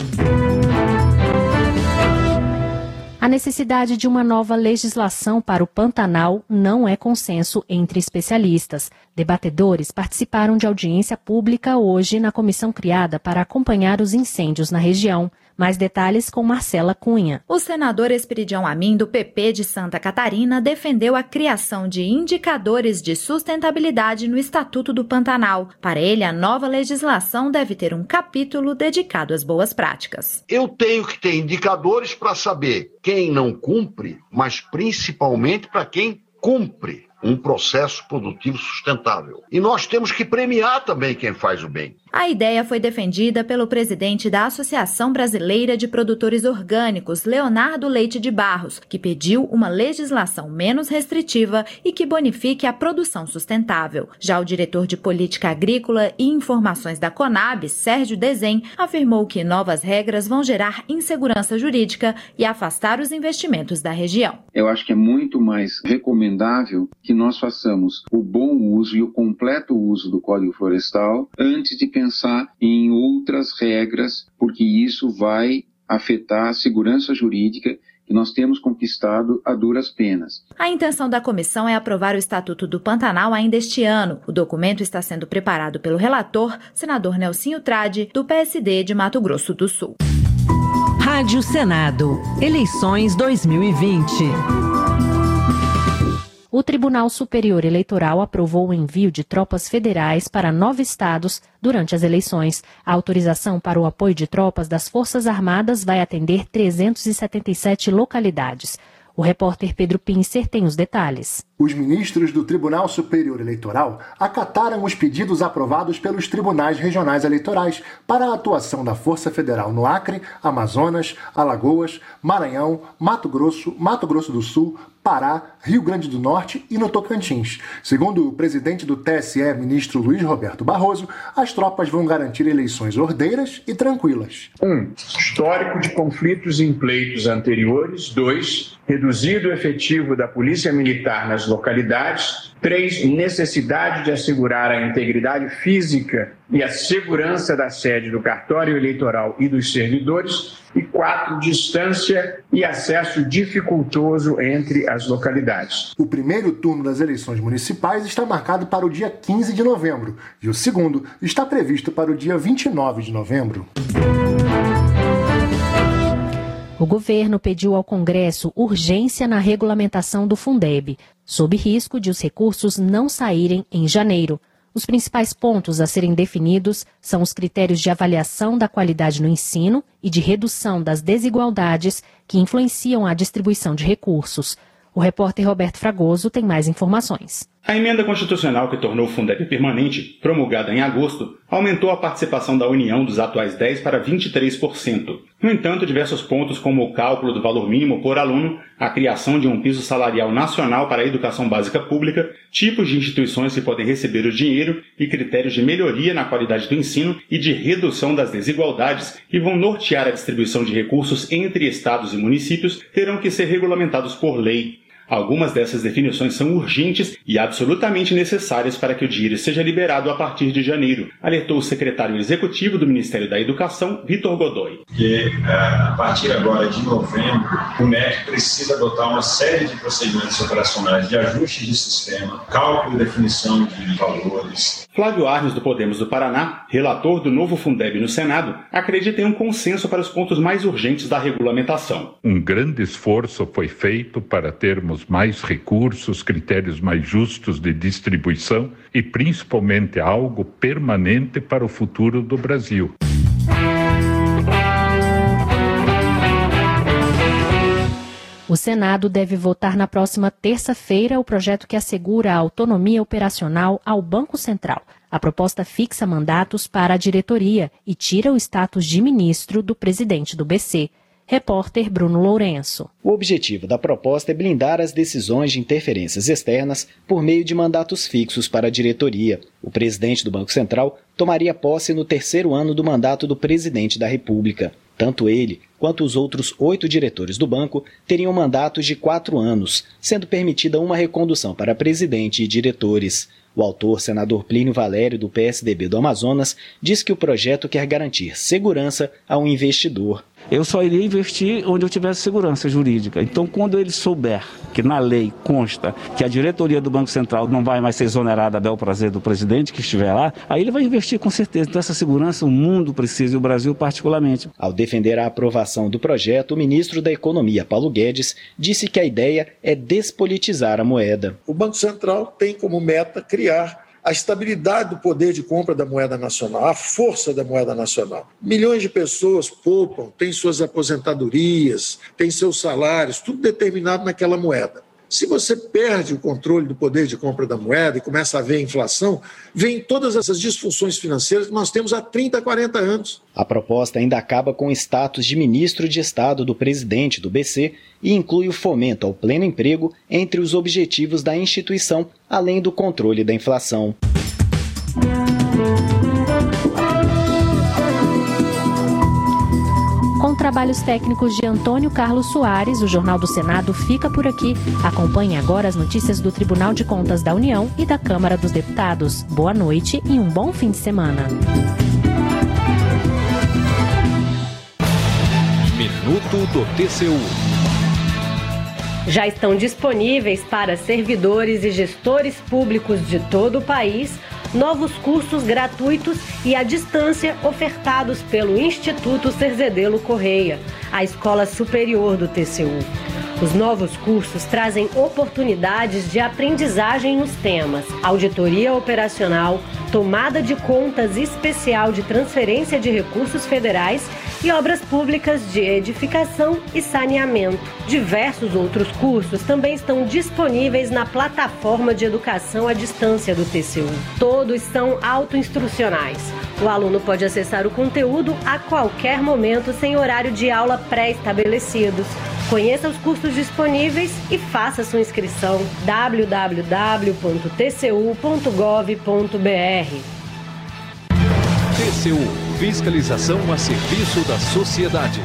Speaker 6: A necessidade de uma nova legislação para o Pantanal não é consenso entre especialistas. Debatedores participaram de audiência pública hoje na comissão criada para acompanhar os incêndios na região. Mais detalhes com Marcela Cunha.
Speaker 13: O senador Esperidião Amin, do PP de Santa Catarina, defendeu a criação de indicadores de sustentabilidade no Estatuto do Pantanal. Para ele, a nova legislação deve ter um capítulo dedicado às boas práticas.
Speaker 27: Eu tenho que ter indicadores para saber quem não cumpre, mas principalmente para quem cumpre um processo produtivo sustentável. E nós temos que premiar também quem faz o bem.
Speaker 13: A ideia foi defendida pelo presidente da Associação Brasileira de Produtores Orgânicos, Leonardo Leite de Barros, que pediu uma legislação menos restritiva e que bonifique a produção sustentável. Já o diretor de Política Agrícola e Informações da Conab, Sérgio Dezem, afirmou que novas regras vão gerar insegurança jurídica e afastar os investimentos da região.
Speaker 28: Eu acho que é muito mais recomendável
Speaker 5: que nós façamos o bom uso e o completo uso do Código Florestal antes de pensar em outras regras, porque isso vai afetar a segurança jurídica que nós temos conquistado a duras penas.
Speaker 13: A intenção da comissão é aprovar o Estatuto do Pantanal ainda este ano. O documento está sendo preparado pelo relator, senador Nelsinho Trade, do PSD de Mato Grosso do Sul.
Speaker 9: Rádio Senado. Eleições 2020.
Speaker 14: O Tribunal Superior Eleitoral aprovou o envio de tropas federais para 9 estados durante as eleições. A autorização para o apoio de tropas das Forças Armadas vai atender 377 localidades. O repórter Pedro Pincer tem os detalhes.
Speaker 15: Os ministros do Tribunal Superior Eleitoral acataram os pedidos aprovados pelos tribunais regionais eleitorais para a atuação da Força Federal no Acre, Amazonas, Alagoas, Maranhão, Mato Grosso do Sul, Pará, Rio Grande do Norte e no Tocantins. Segundo o presidente do TSE, ministro Luiz Roberto Barroso, as tropas vão garantir eleições ordeiras e tranquilas.
Speaker 16: 1. Histórico de conflitos em pleitos anteriores. 2. Reduzido o efetivo da Polícia Militar nas localidades. 3. Necessidade de assegurar a integridade física e a segurança da sede do cartório eleitoral e dos servidores. E 4. Distância e acesso dificultoso entre as localidades.
Speaker 15: O primeiro turno das eleições municipais está marcado para o dia 15 de novembro e o segundo está previsto para o dia 29 de novembro.
Speaker 14: O governo pediu ao Congresso urgência na regulamentação do Fundeb, sob risco de os recursos não saírem em janeiro. Os principais pontos a serem definidos são os critérios de avaliação da qualidade no ensino e de redução das desigualdades que influenciam a distribuição de recursos. O repórter Roberto Fragoso tem mais informações.
Speaker 17: A emenda constitucional que tornou o Fundeb permanente, promulgada em agosto, aumentou a participação da União dos atuais 10% para 23%. No entanto, diversos pontos como o cálculo do valor mínimo por aluno, a criação de um piso salarial nacional para a educação básica pública, tipos de instituições que podem receber o dinheiro e critérios de melhoria na qualidade do ensino e de redução das desigualdades que vão nortear a distribuição de recursos entre estados e municípios terão que ser regulamentados por lei. Algumas dessas definições são urgentes e absolutamente necessárias para que o dinheiro seja liberado a partir de janeiro, alertou o secretário executivo do Ministério da Educação, Vitor Godoy.
Speaker 18: Porque a partir agora de novembro, o MEC precisa adotar uma série de procedimentos operacionais de ajuste de sistema, cálculo e definição de valores.
Speaker 17: Flávio Arnes, do Podemos do Paraná, relator do novo Fundeb no Senado, acredita em um consenso para os pontos mais urgentes da regulamentação.
Speaker 19: Um grande esforço foi feito para termos mais recursos, critérios mais justos de distribuição e principalmente algo permanente para o futuro do Brasil.
Speaker 14: O Senado deve votar na próxima terça-feira o projeto que assegura a autonomia operacional ao Banco Central. A proposta fixa mandatos para a diretoria e tira o status de ministro do presidente do BC. Repórter Bruno Lourenço.
Speaker 28: O objetivo da proposta é blindar as decisões de interferências externas por meio de mandatos fixos para a diretoria. O presidente do Banco Central tomaria posse no 3º ano do mandato do presidente da República. Tanto ele quanto os outros 8 diretores do banco teriam mandatos de 4 anos, sendo permitida uma recondução para presidente e diretores. O autor, senador Plínio Valério, do PSDB do Amazonas, diz que o projeto quer garantir segurança ao investidor.
Speaker 29: Eu só iria investir onde eu tivesse segurança jurídica. Então, quando ele souber que na lei consta que a diretoria do Banco Central não vai mais ser exonerada a bel prazer do presidente que estiver lá, aí ele vai investir com certeza. Então, essa segurança o mundo precisa e o Brasil particularmente.
Speaker 28: Ao defender a aprovação do projeto, o ministro da Economia, Paulo Guedes, disse que a ideia é despolitizar a moeda.
Speaker 30: O Banco Central tem como meta criar a estabilidade do poder de compra da moeda nacional, a força da moeda nacional. Milhões de pessoas poupam, têm suas aposentadorias, têm seus salários, tudo determinado naquela moeda. Se você perde o controle do poder de compra da moeda e começa a ver inflação, vem todas essas disfunções financeiras que nós temos há 30, 40 anos.
Speaker 28: A proposta ainda acaba com o status de ministro de Estado do presidente do BC e inclui o fomento ao pleno emprego entre os objetivos da instituição, além do controle da inflação.
Speaker 14: Com trabalhos técnicos de Antônio Carlos Soares, o Jornal do Senado fica por aqui. Acompanhe agora as notícias do Tribunal de Contas da União e da Câmara dos Deputados. Boa noite e um bom fim de semana.
Speaker 1: Minuto do TCU.
Speaker 2: Já estão disponíveis para servidores e gestores públicos de todo o país novos cursos gratuitos e à distância ofertados pelo Instituto Cerzedelo Correia, a Escola Superior do TCU. Os novos cursos trazem oportunidades de aprendizagem nos temas auditoria operacional, tomada de contas especial de transferência de recursos federais e obras públicas de edificação e saneamento. Diversos outros cursos também estão disponíveis na plataforma de educação à distância do TCU. Todos são autoinstrucionais. O aluno pode acessar o conteúdo a qualquer momento sem horário de aula pré-estabelecidos. Conheça os cursos disponíveis e faça sua inscrição www.tcu.gov.br.
Speaker 1: TCU, fiscalização a serviço da sociedade.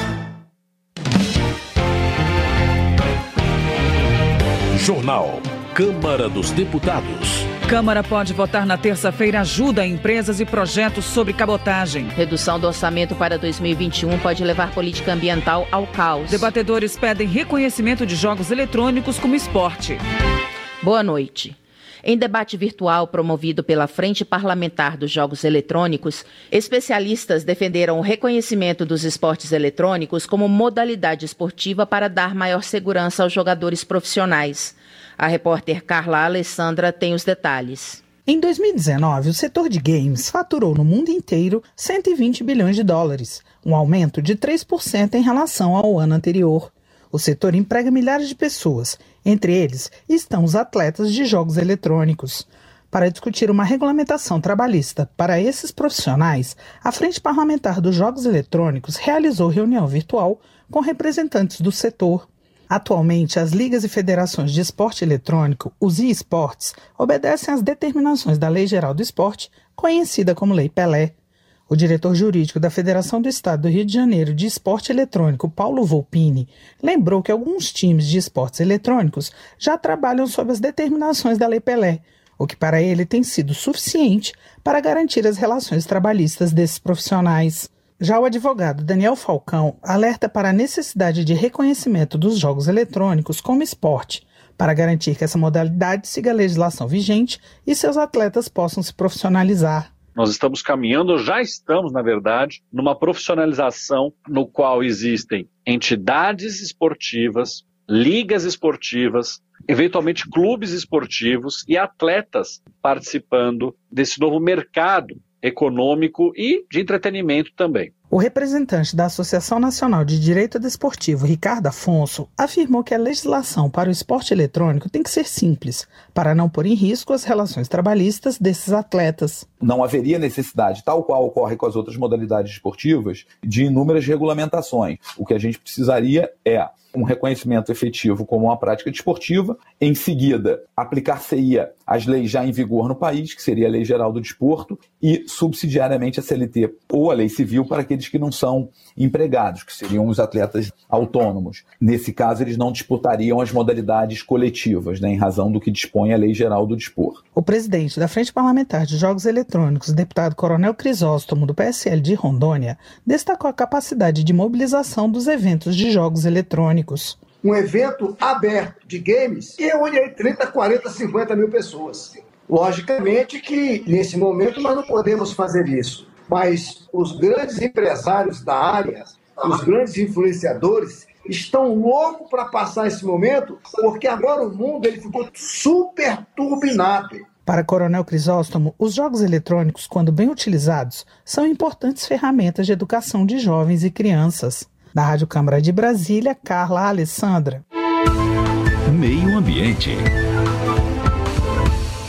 Speaker 1: Jornal Câmara dos Deputados.
Speaker 3: Câmara pode votar na terça-feira ajuda a empresas e projetos sobre cabotagem.
Speaker 8: Redução do orçamento para 2021 pode levar política ambiental ao caos.
Speaker 3: Debatedores pedem reconhecimento de jogos eletrônicos como esporte.
Speaker 8: Boa noite. Em debate virtual promovido pela Frente Parlamentar dos Jogos Eletrônicos, especialistas defenderam o reconhecimento dos esportes eletrônicos como modalidade esportiva para dar maior segurança aos jogadores profissionais. A repórter Carla Alessandra tem os detalhes.
Speaker 20: Em 2019, o setor de games faturou no mundo inteiro 120 bilhões de dólares, um aumento de 3% em relação ao ano anterior. O setor emprega milhares de pessoas, entre eles estão os atletas de jogos eletrônicos. Para discutir uma regulamentação trabalhista para esses profissionais, a Frente Parlamentar dos Jogos Eletrônicos realizou reunião virtual com representantes do setor. Atualmente, as ligas e federações de esporte eletrônico, os e-sports, obedecem às determinações da Lei Geral do Esporte, conhecida como Lei Pelé. O diretor jurídico da Federação do Estado do Rio de Janeiro de Esporte Eletrônico, Paulo Volpini, lembrou que alguns times de esportes eletrônicos já trabalham sob as determinações da Lei Pelé, o que para ele tem sido suficiente para garantir as relações trabalhistas desses profissionais. Já o advogado Daniel Falcão alerta para a necessidade de reconhecimento dos jogos eletrônicos como esporte, para garantir que essa modalidade siga a legislação vigente e seus atletas possam se profissionalizar.
Speaker 21: Nós estamos caminhando, já estamos, na verdade, numa profissionalização no qual existem entidades esportivas, ligas esportivas, eventualmente clubes esportivos e atletas participando desse novo mercado econômico e de entretenimento também.
Speaker 20: O representante da Associação Nacional de Direito Desportivo, Ricardo Afonso, afirmou que a legislação para o esporte eletrônico tem que ser simples, para não pôr em risco as relações trabalhistas desses atletas.
Speaker 22: Não haveria necessidade, tal qual ocorre com as outras modalidades esportivas, de inúmeras regulamentações. O que a gente precisaria é um reconhecimento efetivo como uma prática desportiva, em seguida aplicar-se-ia as leis já em vigor no país, que seria a Lei Geral do Desporto, e subsidiariamente a CLT ou a Lei Civil para aqueles que não são empregados, que seriam os atletas autônomos. Nesse caso, eles não disputariam as modalidades coletivas, em razão do que dispõe a Lei Geral do Desporto.
Speaker 20: O presidente da Frente Parlamentar de Jogos Eletrônicos, deputado Coronel Crisóstomo, do PSL de Rondônia, destacou a capacidade de mobilização dos eventos de jogos eletrônicos.
Speaker 23: Um evento aberto de games que reúne aí 30, 40, 50 mil pessoas. Logicamente que, nesse momento, nós não podemos fazer isso. Mas os grandes empresários da área, os grandes influenciadores, estão loucos para passar esse momento, porque agora o mundo ele ficou super turbinado.
Speaker 20: Para Coronel Crisóstomo, os jogos eletrônicos, quando bem utilizados, são importantes ferramentas de educação de jovens e crianças. Da Rádio Câmara de Brasília, Carla Alessandra.
Speaker 1: Meio Ambiente.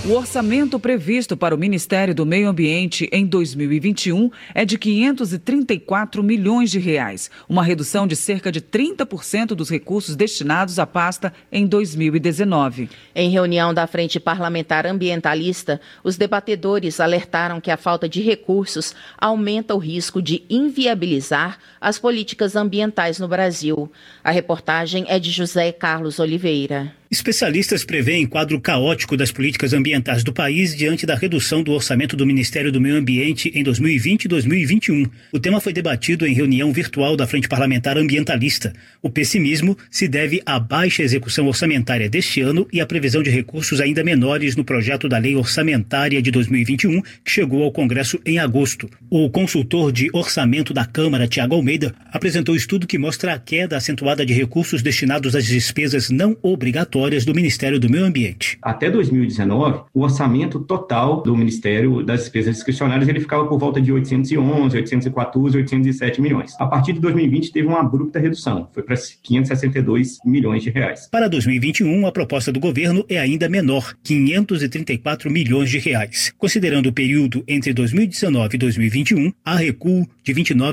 Speaker 3: O orçamento previsto para o Ministério do Meio Ambiente em 2021 é de R$ 534 milhões, uma redução de cerca de 30% dos recursos destinados à pasta em 2019.
Speaker 8: Em reunião da Frente Parlamentar Ambientalista, os debatedores alertaram que a falta de recursos aumenta o risco de inviabilizar as políticas ambientais no Brasil. A reportagem é de José Carlos Oliveira.
Speaker 4: Especialistas prevêem quadro caótico das políticas ambientais do país diante da redução do orçamento do Ministério do Meio Ambiente em 2020 e 2021. O tema foi debatido em reunião virtual da Frente Parlamentar Ambientalista. O pessimismo se deve à baixa execução orçamentária deste ano e à previsão de recursos ainda menores no projeto da Lei Orçamentária de 2021, que chegou ao Congresso em agosto. O consultor de orçamento da Câmara, Tiago Almeida, apresentou estudo que mostra a queda acentuada de recursos destinados às despesas não obrigatórias do Ministério do Meio Ambiente.
Speaker 6: Até 2019, o orçamento total do Ministério das despesas discricionárias ele ficava por volta de 811, 814, 807 milhões. A partir de 2020 teve uma abrupta redução, foi para 562 milhões de reais.
Speaker 4: Para 2021, a proposta do governo é ainda menor, 534 milhões de reais. Considerando o período entre 2019 e 2021, há recuo de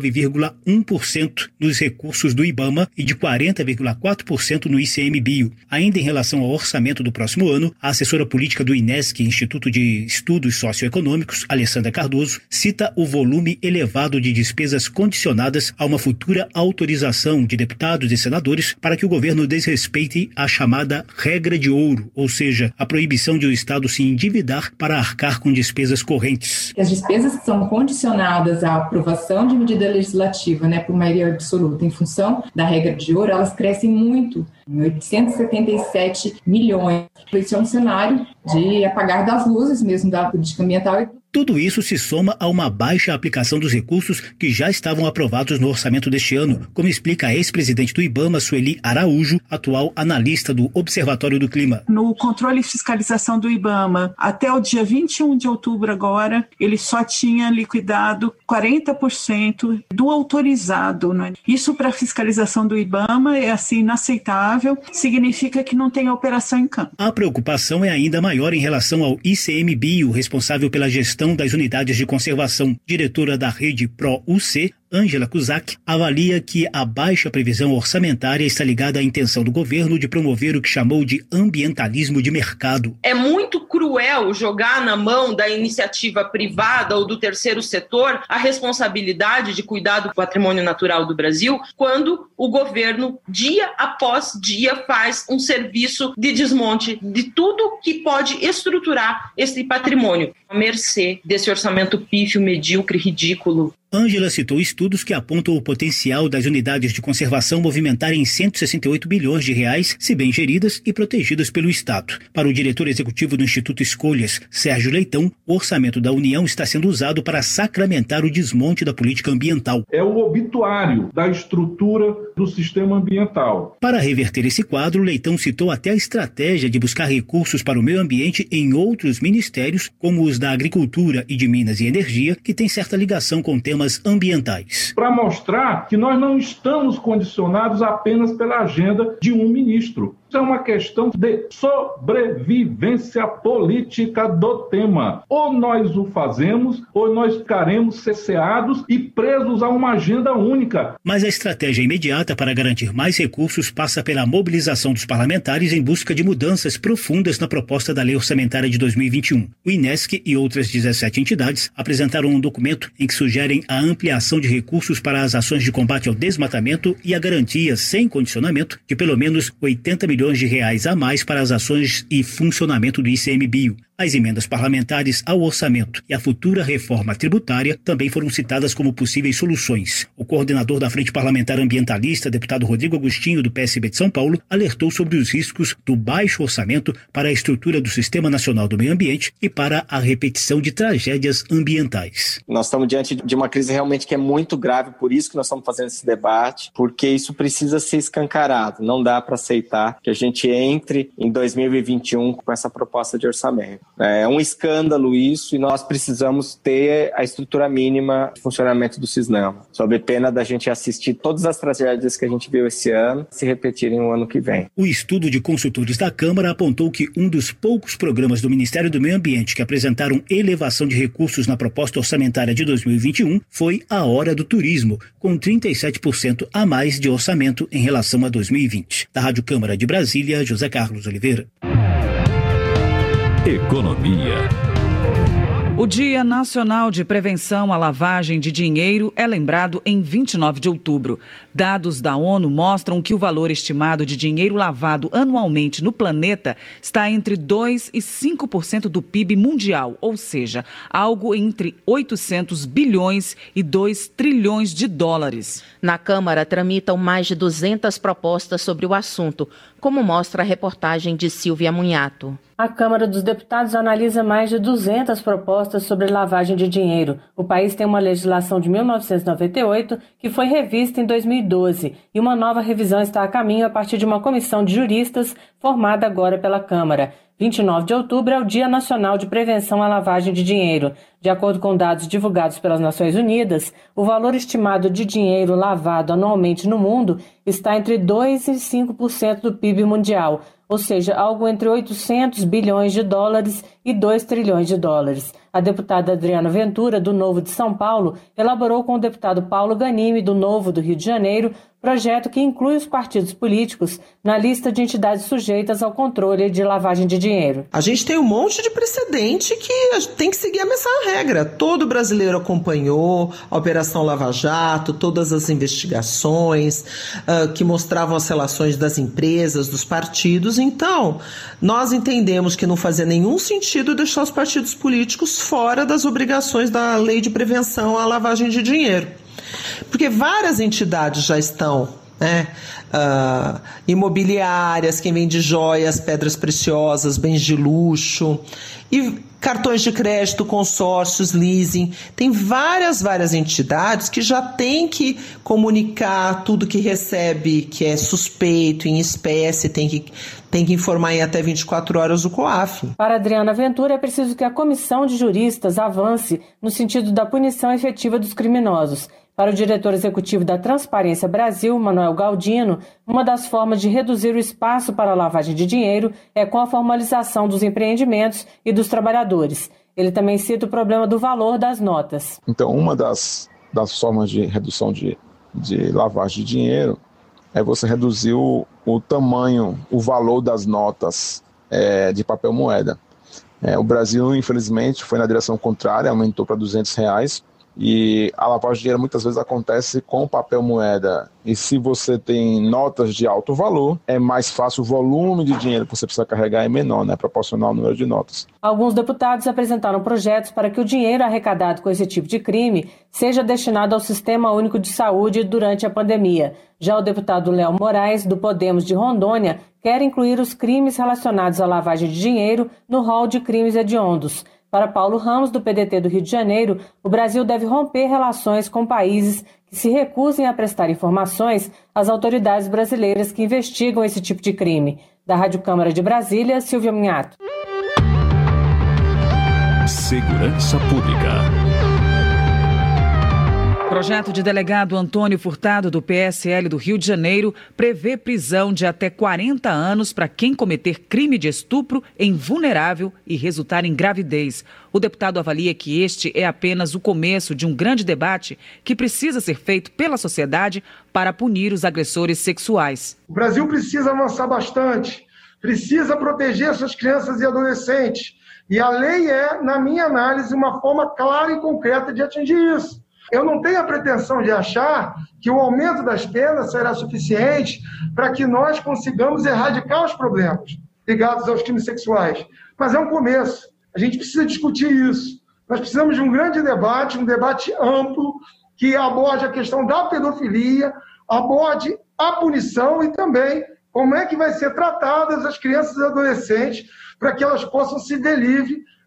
Speaker 4: 29,1% nos recursos do IBAMA e de 40,4% no ICMBio. Ainda em relação ao orçamento do próximo ano, a assessora política do INESC, Instituto de Estudos Socioeconômicos, Alessandra Cardoso, cita o volume elevado de despesas condicionadas a uma futura autorização de deputados e senadores para que o governo desrespeite a chamada regra de ouro, ou seja, a proibição de o Estado se endividar para arcar com despesas correntes.
Speaker 7: As despesas que são condicionadas à aprovação de medida legislativa, por maioria absoluta, em função da regra de ouro, elas crescem muito, em 877 milhões. Esse é um cenário de apagar das luzes mesmo da política ambiental.
Speaker 4: Tudo isso se soma a uma baixa aplicação dos recursos que já estavam aprovados no orçamento deste ano, como explica a ex-presidente do IBAMA, Sueli Araújo, atual analista do Observatório do Clima.
Speaker 10: No controle e fiscalização do IBAMA, até o dia 21 de outubro agora, ele só tinha liquidado 40% do autorizado. Isso para a fiscalização do IBAMA é inaceitável, significa que não tem operação em campo.
Speaker 4: A preocupação é ainda maior em relação ao ICMBio, responsável pela gestão das unidades de conservação. Diretora da rede Pro-UC, Ângela Cusack, avalia que a baixa previsão orçamentária está ligada à intenção do governo de promover o que chamou de ambientalismo de mercado.
Speaker 11: É muito cruel jogar na mão da iniciativa privada ou do terceiro setor a responsabilidade de cuidar do patrimônio natural do Brasil, quando o governo, dia após dia, faz um serviço de desmonte de tudo que pode estruturar esse patrimônio, à mercê desse orçamento pífio, medíocre, ridículo.
Speaker 4: Ângela citou estudos que apontam o potencial das unidades de conservação movimentarem 168 bilhões de reais, se bem geridas e protegidas pelo Estado. Para o diretor executivo do Instituto Escolhas, Sérgio Leitão, o orçamento da União está sendo usado para sacramentar o desmonte da política ambiental.
Speaker 12: É o obituário da estrutura do sistema ambiental.
Speaker 4: Para reverter esse quadro, Leitão citou até a estratégia de buscar recursos para o meio ambiente em outros ministérios, como os da Agricultura e de Minas e Energia, que tem certa ligação com temas ambientais.
Speaker 12: Para mostrar que nós não estamos condicionados apenas pela agenda de um ministro. Isso é uma questão de sobrevivência política do tema. Ou nós o fazemos, ou nós ficaremos cesseados e presos a uma agenda única.
Speaker 4: Mas a estratégia imediata para garantir mais recursos passa pela mobilização dos parlamentares em busca de mudanças profundas na proposta da Lei Orçamentária de 2021. O INESC e outras 17 entidades apresentaram um documento em que sugerem a ampliação de recursos para as ações de combate ao desmatamento e a garantia, sem condicionamento, de pelo menos 80 milhões de reais a mais para as ações e funcionamento do ICMBio. As emendas parlamentares ao orçamento e a futura reforma tributária também foram citadas como possíveis soluções. O coordenador da Frente Parlamentar Ambientalista, deputado Rodrigo Agostinho, do PSB de São Paulo, alertou sobre os riscos do baixo orçamento para a estrutura do Sistema Nacional do Meio Ambiente e para a repetição de tragédias ambientais.
Speaker 24: Nós estamos diante de uma crise realmente que é muito grave, por isso que nós estamos fazendo esse debate, porque isso precisa ser escancarado. Não dá para aceitar que a gente entre em 2021 com essa proposta de orçamento. É um escândalo isso, e nós precisamos ter a estrutura mínima de funcionamento do Cisnama, sob pena da gente assistir todas as tragédias que a gente viu esse ano se repetirem no ano que vem.
Speaker 4: O estudo de consultores da Câmara apontou que um dos poucos programas do Ministério do Meio Ambiente que apresentaram elevação de recursos na proposta orçamentária de 2021 foi a Hora do Turismo, com 37% a mais de orçamento em relação a 2020. Da Rádio Câmara de Brasília, José Carlos Oliveira.
Speaker 1: Economia.
Speaker 3: O Dia Nacional de Prevenção à Lavagem de Dinheiro é lembrado em 29 de outubro. Dados da ONU mostram que o valor estimado de dinheiro lavado anualmente no planeta está entre 2% e 5% do PIB mundial, ou seja, algo entre 800 bilhões e 2 trilhões de dólares.
Speaker 8: Na Câmara tramitam mais de 200 propostas sobre o assunto, como mostra a reportagem de Silvia Munhato.
Speaker 5: A Câmara dos Deputados analisa mais de 200 propostas sobre lavagem de dinheiro. O país tem uma legislação de 1998 que foi revista em 2012 e uma nova revisão está a caminho a partir de uma comissão de juristas formada agora pela Câmara. 29 de outubro é o Dia Nacional de Prevenção à Lavagem de Dinheiro. De acordo com dados divulgados pelas Nações Unidas, o valor estimado de dinheiro lavado anualmente no mundo está entre 2% e 5% do PIB mundial, ou seja, algo entre 800 bilhões de dólares e 2 trilhões de dólares. A deputada Adriana Ventura, do Novo de São Paulo, elaborou com o deputado Paulo Ganimi, do Novo do Rio de Janeiro, projeto que inclui os partidos políticos na lista de entidades sujeitas ao controle de lavagem de dinheiro.
Speaker 9: A gente tem um monte de precedente que tem que seguir a mesma regra. Todo brasileiro acompanhou a Operação Lava Jato, todas as investigações que mostravam as relações das empresas, dos partidos. Então, nós entendemos que não fazia nenhum sentido deixar os partidos políticos fora das obrigações da Lei de Prevenção à Lavagem de Dinheiro. Porque várias entidades já estão, imobiliárias, quem vende joias, pedras preciosas, bens de luxo, e cartões de crédito, consórcios, leasing. Tem várias entidades que já têm que comunicar tudo que recebe, que é suspeito, em espécie, tem que informar em até 24 horas o COAF.
Speaker 5: Para Adriana Ventura, é preciso que a comissão de juristas avance no sentido da punição efetiva dos criminosos. Para o diretor executivo da Transparência Brasil, Manuel Galdino, uma das formas de reduzir o espaço para a lavagem de dinheiro é com a formalização dos empreendimentos e dos trabalhadores. Ele também cita o problema do valor das notas.
Speaker 13: Então, uma das formas de redução de lavagem de dinheiro é você reduzir o tamanho, o valor das notas de papel moeda. O Brasil, infelizmente, foi na direção contrária, aumentou para R$200, e a lavagem de dinheiro muitas vezes acontece com papel moeda. E se você tem notas de alto valor, é mais fácil, o volume de dinheiro que você precisa carregar é menor, proporcional ao número de notas.
Speaker 5: Alguns deputados apresentaram projetos para que o dinheiro arrecadado com esse tipo de crime seja destinado ao Sistema Único de Saúde durante a pandemia. Já o deputado Léo Moraes, do Podemos de Rondônia, quer incluir os crimes relacionados à lavagem de dinheiro no rol de crimes hediondos. Para Paulo Ramos, do PDT do Rio de Janeiro, o Brasil deve romper relações com países que se recusem a prestar informações às autoridades brasileiras que investigam esse tipo de crime. Da Rádio Câmara de Brasília, Silvia Munhato.
Speaker 1: Segurança Pública.
Speaker 3: O projeto de delegado Antônio Furtado, do PSL do Rio de Janeiro, prevê prisão de até 40 anos para quem cometer crime de estupro em vulnerável e resultar em gravidez. O deputado avalia que este é apenas o começo de um grande debate que precisa ser feito pela sociedade para punir os agressores sexuais.
Speaker 15: O Brasil precisa avançar bastante, precisa proteger suas crianças e adolescentes. E a lei é, na minha análise, uma forma clara e concreta de atingir isso. Eu não tenho a pretensão de achar que o aumento das penas será suficiente para que nós consigamos erradicar os problemas ligados aos crimes sexuais. Mas é um começo. A gente precisa discutir isso. Nós precisamos de um grande debate, um debate amplo, que aborde a questão da pedofilia, aborde a punição e também como é que vai ser tratadas as crianças e adolescentes para que elas possam se ver livres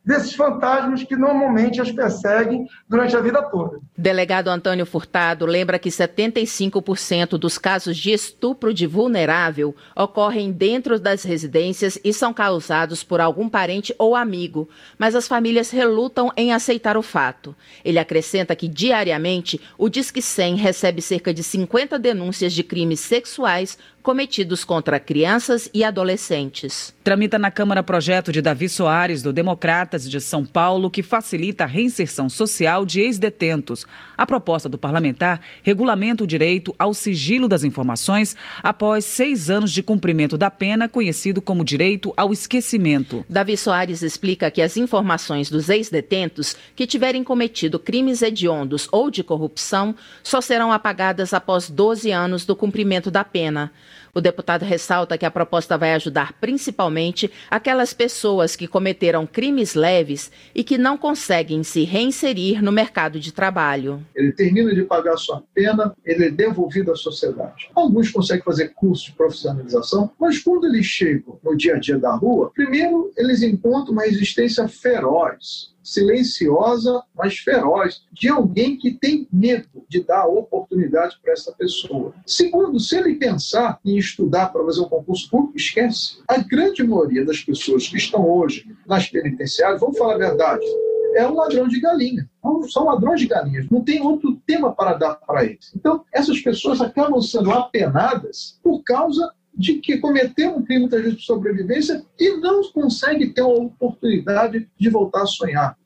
Speaker 15: desses fantasmas que normalmente as perseguem durante a vida toda.
Speaker 8: Delegado Antônio Furtado lembra que 75% dos casos de estupro de vulnerável ocorrem dentro das residências e são causados por algum parente ou amigo, mas as famílias relutam em aceitar o fato. Ele acrescenta que diariamente o Disque 100 recebe cerca de 50 denúncias de crimes sexuais cometidos contra crianças e adolescentes.
Speaker 3: Tramita na Câmara projeto de Davi Soares, do Democratas de São Paulo, que facilita a reinserção social de ex-detentos. A proposta do parlamentar regulamenta o direito ao sigilo das informações após 6 anos de cumprimento da pena, conhecido como direito ao esquecimento.
Speaker 8: Davi Soares explica que as informações dos ex-detentos que tiverem cometido crimes hediondos ou de corrupção só serão apagadas após 12 anos do cumprimento da pena. O deputado ressalta que a proposta vai ajudar principalmente aquelas pessoas que cometeram crimes leves e que não conseguem se reinserir no mercado de trabalho.
Speaker 16: Ele termina de pagar sua pena, ele é devolvido à sociedade. Alguns conseguem fazer curso de profissionalização, mas quando eles chegam no dia a dia da rua, primeiro eles encontram uma resistência feroz, silenciosa, mas feroz, de alguém que tem medo de dar oportunidade para essa pessoa. Segundo, se ele pensar em estudar para fazer um concurso público, esquece. A grande maioria das pessoas que estão hoje nas penitenciárias, vamos falar a verdade, é um ladrão de galinha. São ladrões de galinhas. Não tem outro tema para dar para eles. Então, essas pessoas acabam sendo apenadas por causa de que cometeu um crime muitas vezes de sobrevivência e não consegue ter uma oportunidade de voltar a sonhar.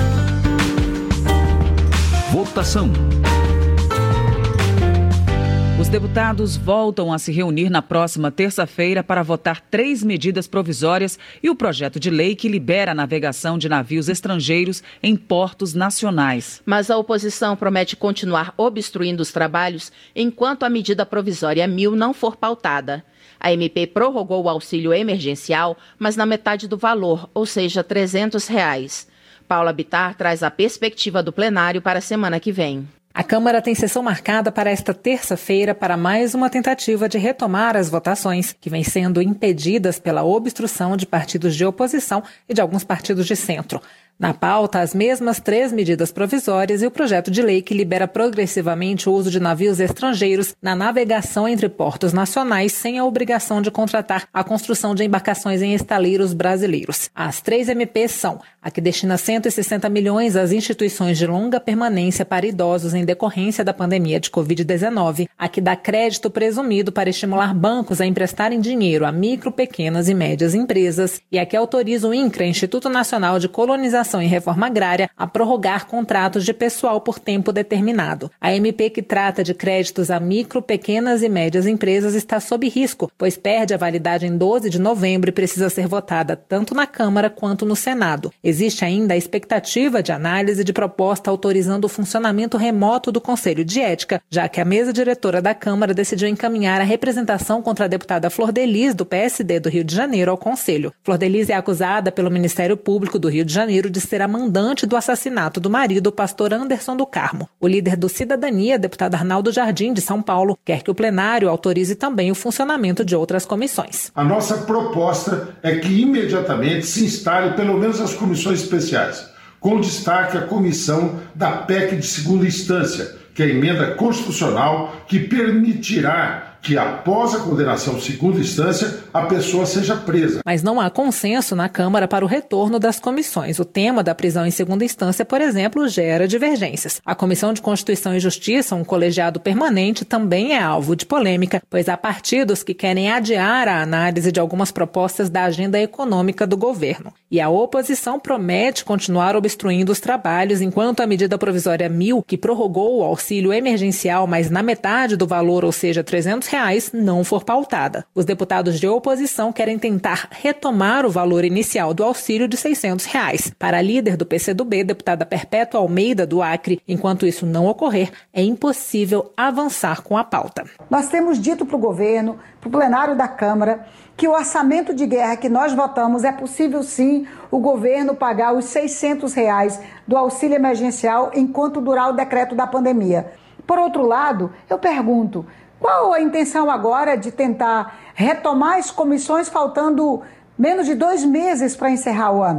Speaker 1: Votação.
Speaker 3: Os deputados voltam a se reunir na próxima terça-feira para votar 3 medidas provisórias e o projeto de lei que libera a navegação de navios estrangeiros em portos nacionais.
Speaker 8: Mas a oposição promete continuar obstruindo os trabalhos enquanto a medida provisória 1000 não for pautada. A MP prorrogou o auxílio emergencial, mas na metade do valor, ou seja, R$ 300. Paula Bittar traz a perspectiva do plenário para a semana que vem.
Speaker 17: A Câmara tem sessão marcada para esta terça-feira para mais uma tentativa de retomar as votações, que vêm sendo impedidas pela obstrução de partidos de oposição e de alguns partidos de centro. Na pauta, as mesmas 3 medidas provisórias e o projeto de lei que libera progressivamente o uso de navios estrangeiros na navegação entre portos nacionais sem a obrigação de contratar a construção de embarcações em estaleiros brasileiros. As 3 MPs são a que destina 160 milhões às instituições de longa permanência para idosos em decorrência da pandemia de Covid-19, a que dá crédito presumido para estimular bancos a emprestarem dinheiro a micro, pequenas e médias empresas e a que autoriza o INCRA, Instituto Nacional de Colonização e Reforma Agrária, a prorrogar contratos de pessoal por tempo determinado. A MP que trata de créditos a micro, pequenas e médias empresas está sob risco, pois perde a validade em 12 de novembro e precisa ser votada tanto na Câmara quanto no Senado. Existe ainda a expectativa de análise de proposta autorizando o funcionamento remoto do Conselho de Ética, já que a mesa diretora da Câmara decidiu encaminhar a representação contra a deputada Flor Delis, do PSD do Rio de Janeiro, ao Conselho. Flor Delis é acusada pelo Ministério Público do Rio de Janeiro de ser a mandante do assassinato do marido, o pastor Anderson do Carmo. O líder do Cidadania, deputado Arnaldo Jardim, de São Paulo, quer que o plenário autorize também o funcionamento de outras comissões.
Speaker 18: A nossa proposta é que imediatamente se instale pelo menos as comissões especiais, com destaque à comissão da PEC de segunda instância, que é a emenda constitucional que permitirá que após a condenação de segunda instância, a pessoa seja presa.
Speaker 17: Mas não há consenso na Câmara para o retorno das comissões. O tema da prisão em segunda instância, por exemplo, gera divergências. A Comissão de Constituição e Justiça, um colegiado permanente, também é alvo de polêmica, pois há partidos que querem adiar a análise de algumas propostas da agenda econômica do governo. E a oposição promete continuar obstruindo os trabalhos enquanto a medida provisória 1000, que prorrogou o auxílio emergencial, mas na metade do valor, ou seja, R$ 300, não for pautada. Os deputados de oposição querem tentar retomar o valor inicial do auxílio de R$ 600. Para a líder do PCdoB, deputada Perpétua Almeida, do Acre, enquanto isso não ocorrer, é impossível avançar com a pauta.
Speaker 19: Nós temos dito para o governo, para o plenário da Câmara, que o orçamento de guerra que nós votamos é possível sim o governo pagar os R$ 600 do auxílio emergencial enquanto durar o decreto da pandemia. Por outro lado, eu pergunto, qual a intenção agora de tentar retomar as comissões faltando menos de 2 meses para encerrar o ano?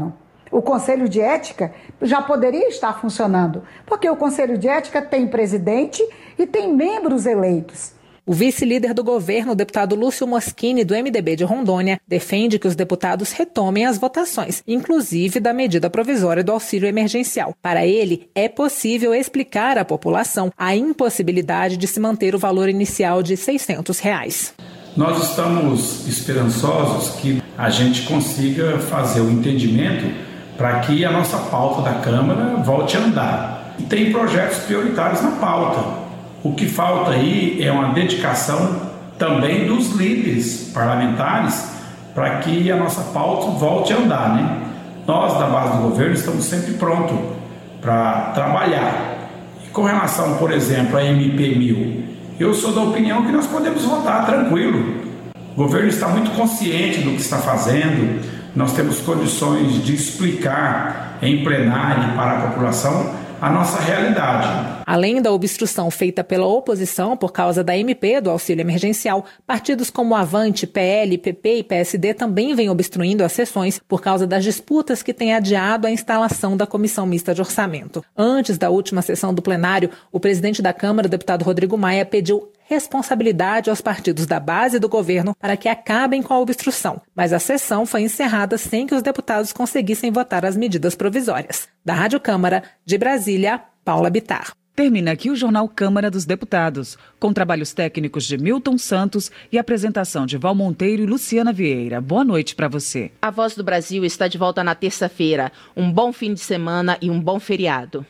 Speaker 19: O Conselho de Ética já poderia estar funcionando, porque o Conselho de Ética tem presidente e tem membros eleitos.
Speaker 17: O vice-líder do governo, o deputado Lúcio Moschini, do MDB de Rondônia, defende que os deputados retomem as votações, inclusive da medida provisória do auxílio emergencial. Para ele, é possível explicar à população a impossibilidade de se manter o valor inicial de R$ 600.
Speaker 2: Nós estamos esperançosos que a gente consiga fazer o entendimento para que a nossa pauta da Câmara volte a andar. E tem projetos prioritários na pauta. O que falta aí é uma dedicação também dos líderes parlamentares para que a nossa pauta volte a andar, né? Nós, da base do governo, estamos sempre prontos para trabalhar. E com relação, por exemplo, à MP1000, eu sou da opinião que nós podemos votar tranquilo. O governo está muito consciente do que está fazendo, nós temos condições de explicar em plenário para a população a nossa realidade.
Speaker 17: Além da obstrução feita pela oposição por causa da MP do auxílio emergencial, partidos como Avante, PL, PP e PSD também vêm obstruindo as sessões por causa das disputas que têm adiado a instalação da Comissão Mista de Orçamento. Antes da última sessão do plenário, o presidente da Câmara, o deputado Rodrigo Maia, pediu responsabilidade aos partidos da base do governo para que acabem com a obstrução. Mas a sessão foi encerrada sem que os deputados conseguissem votar as medidas provisórias. Da Rádio Câmara, de Brasília, Paula Bittar.
Speaker 3: Termina aqui o Jornal Câmara dos Deputados, com trabalhos técnicos de Milton Santos e apresentação de Val Monteiro e Luciana Vieira. Boa noite para você.
Speaker 8: A Voz do Brasil está de volta na terça-feira. Um bom fim de semana e um bom feriado.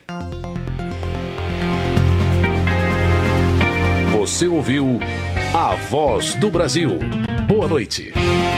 Speaker 1: Você ouviu A Voz do Brasil. Boa noite.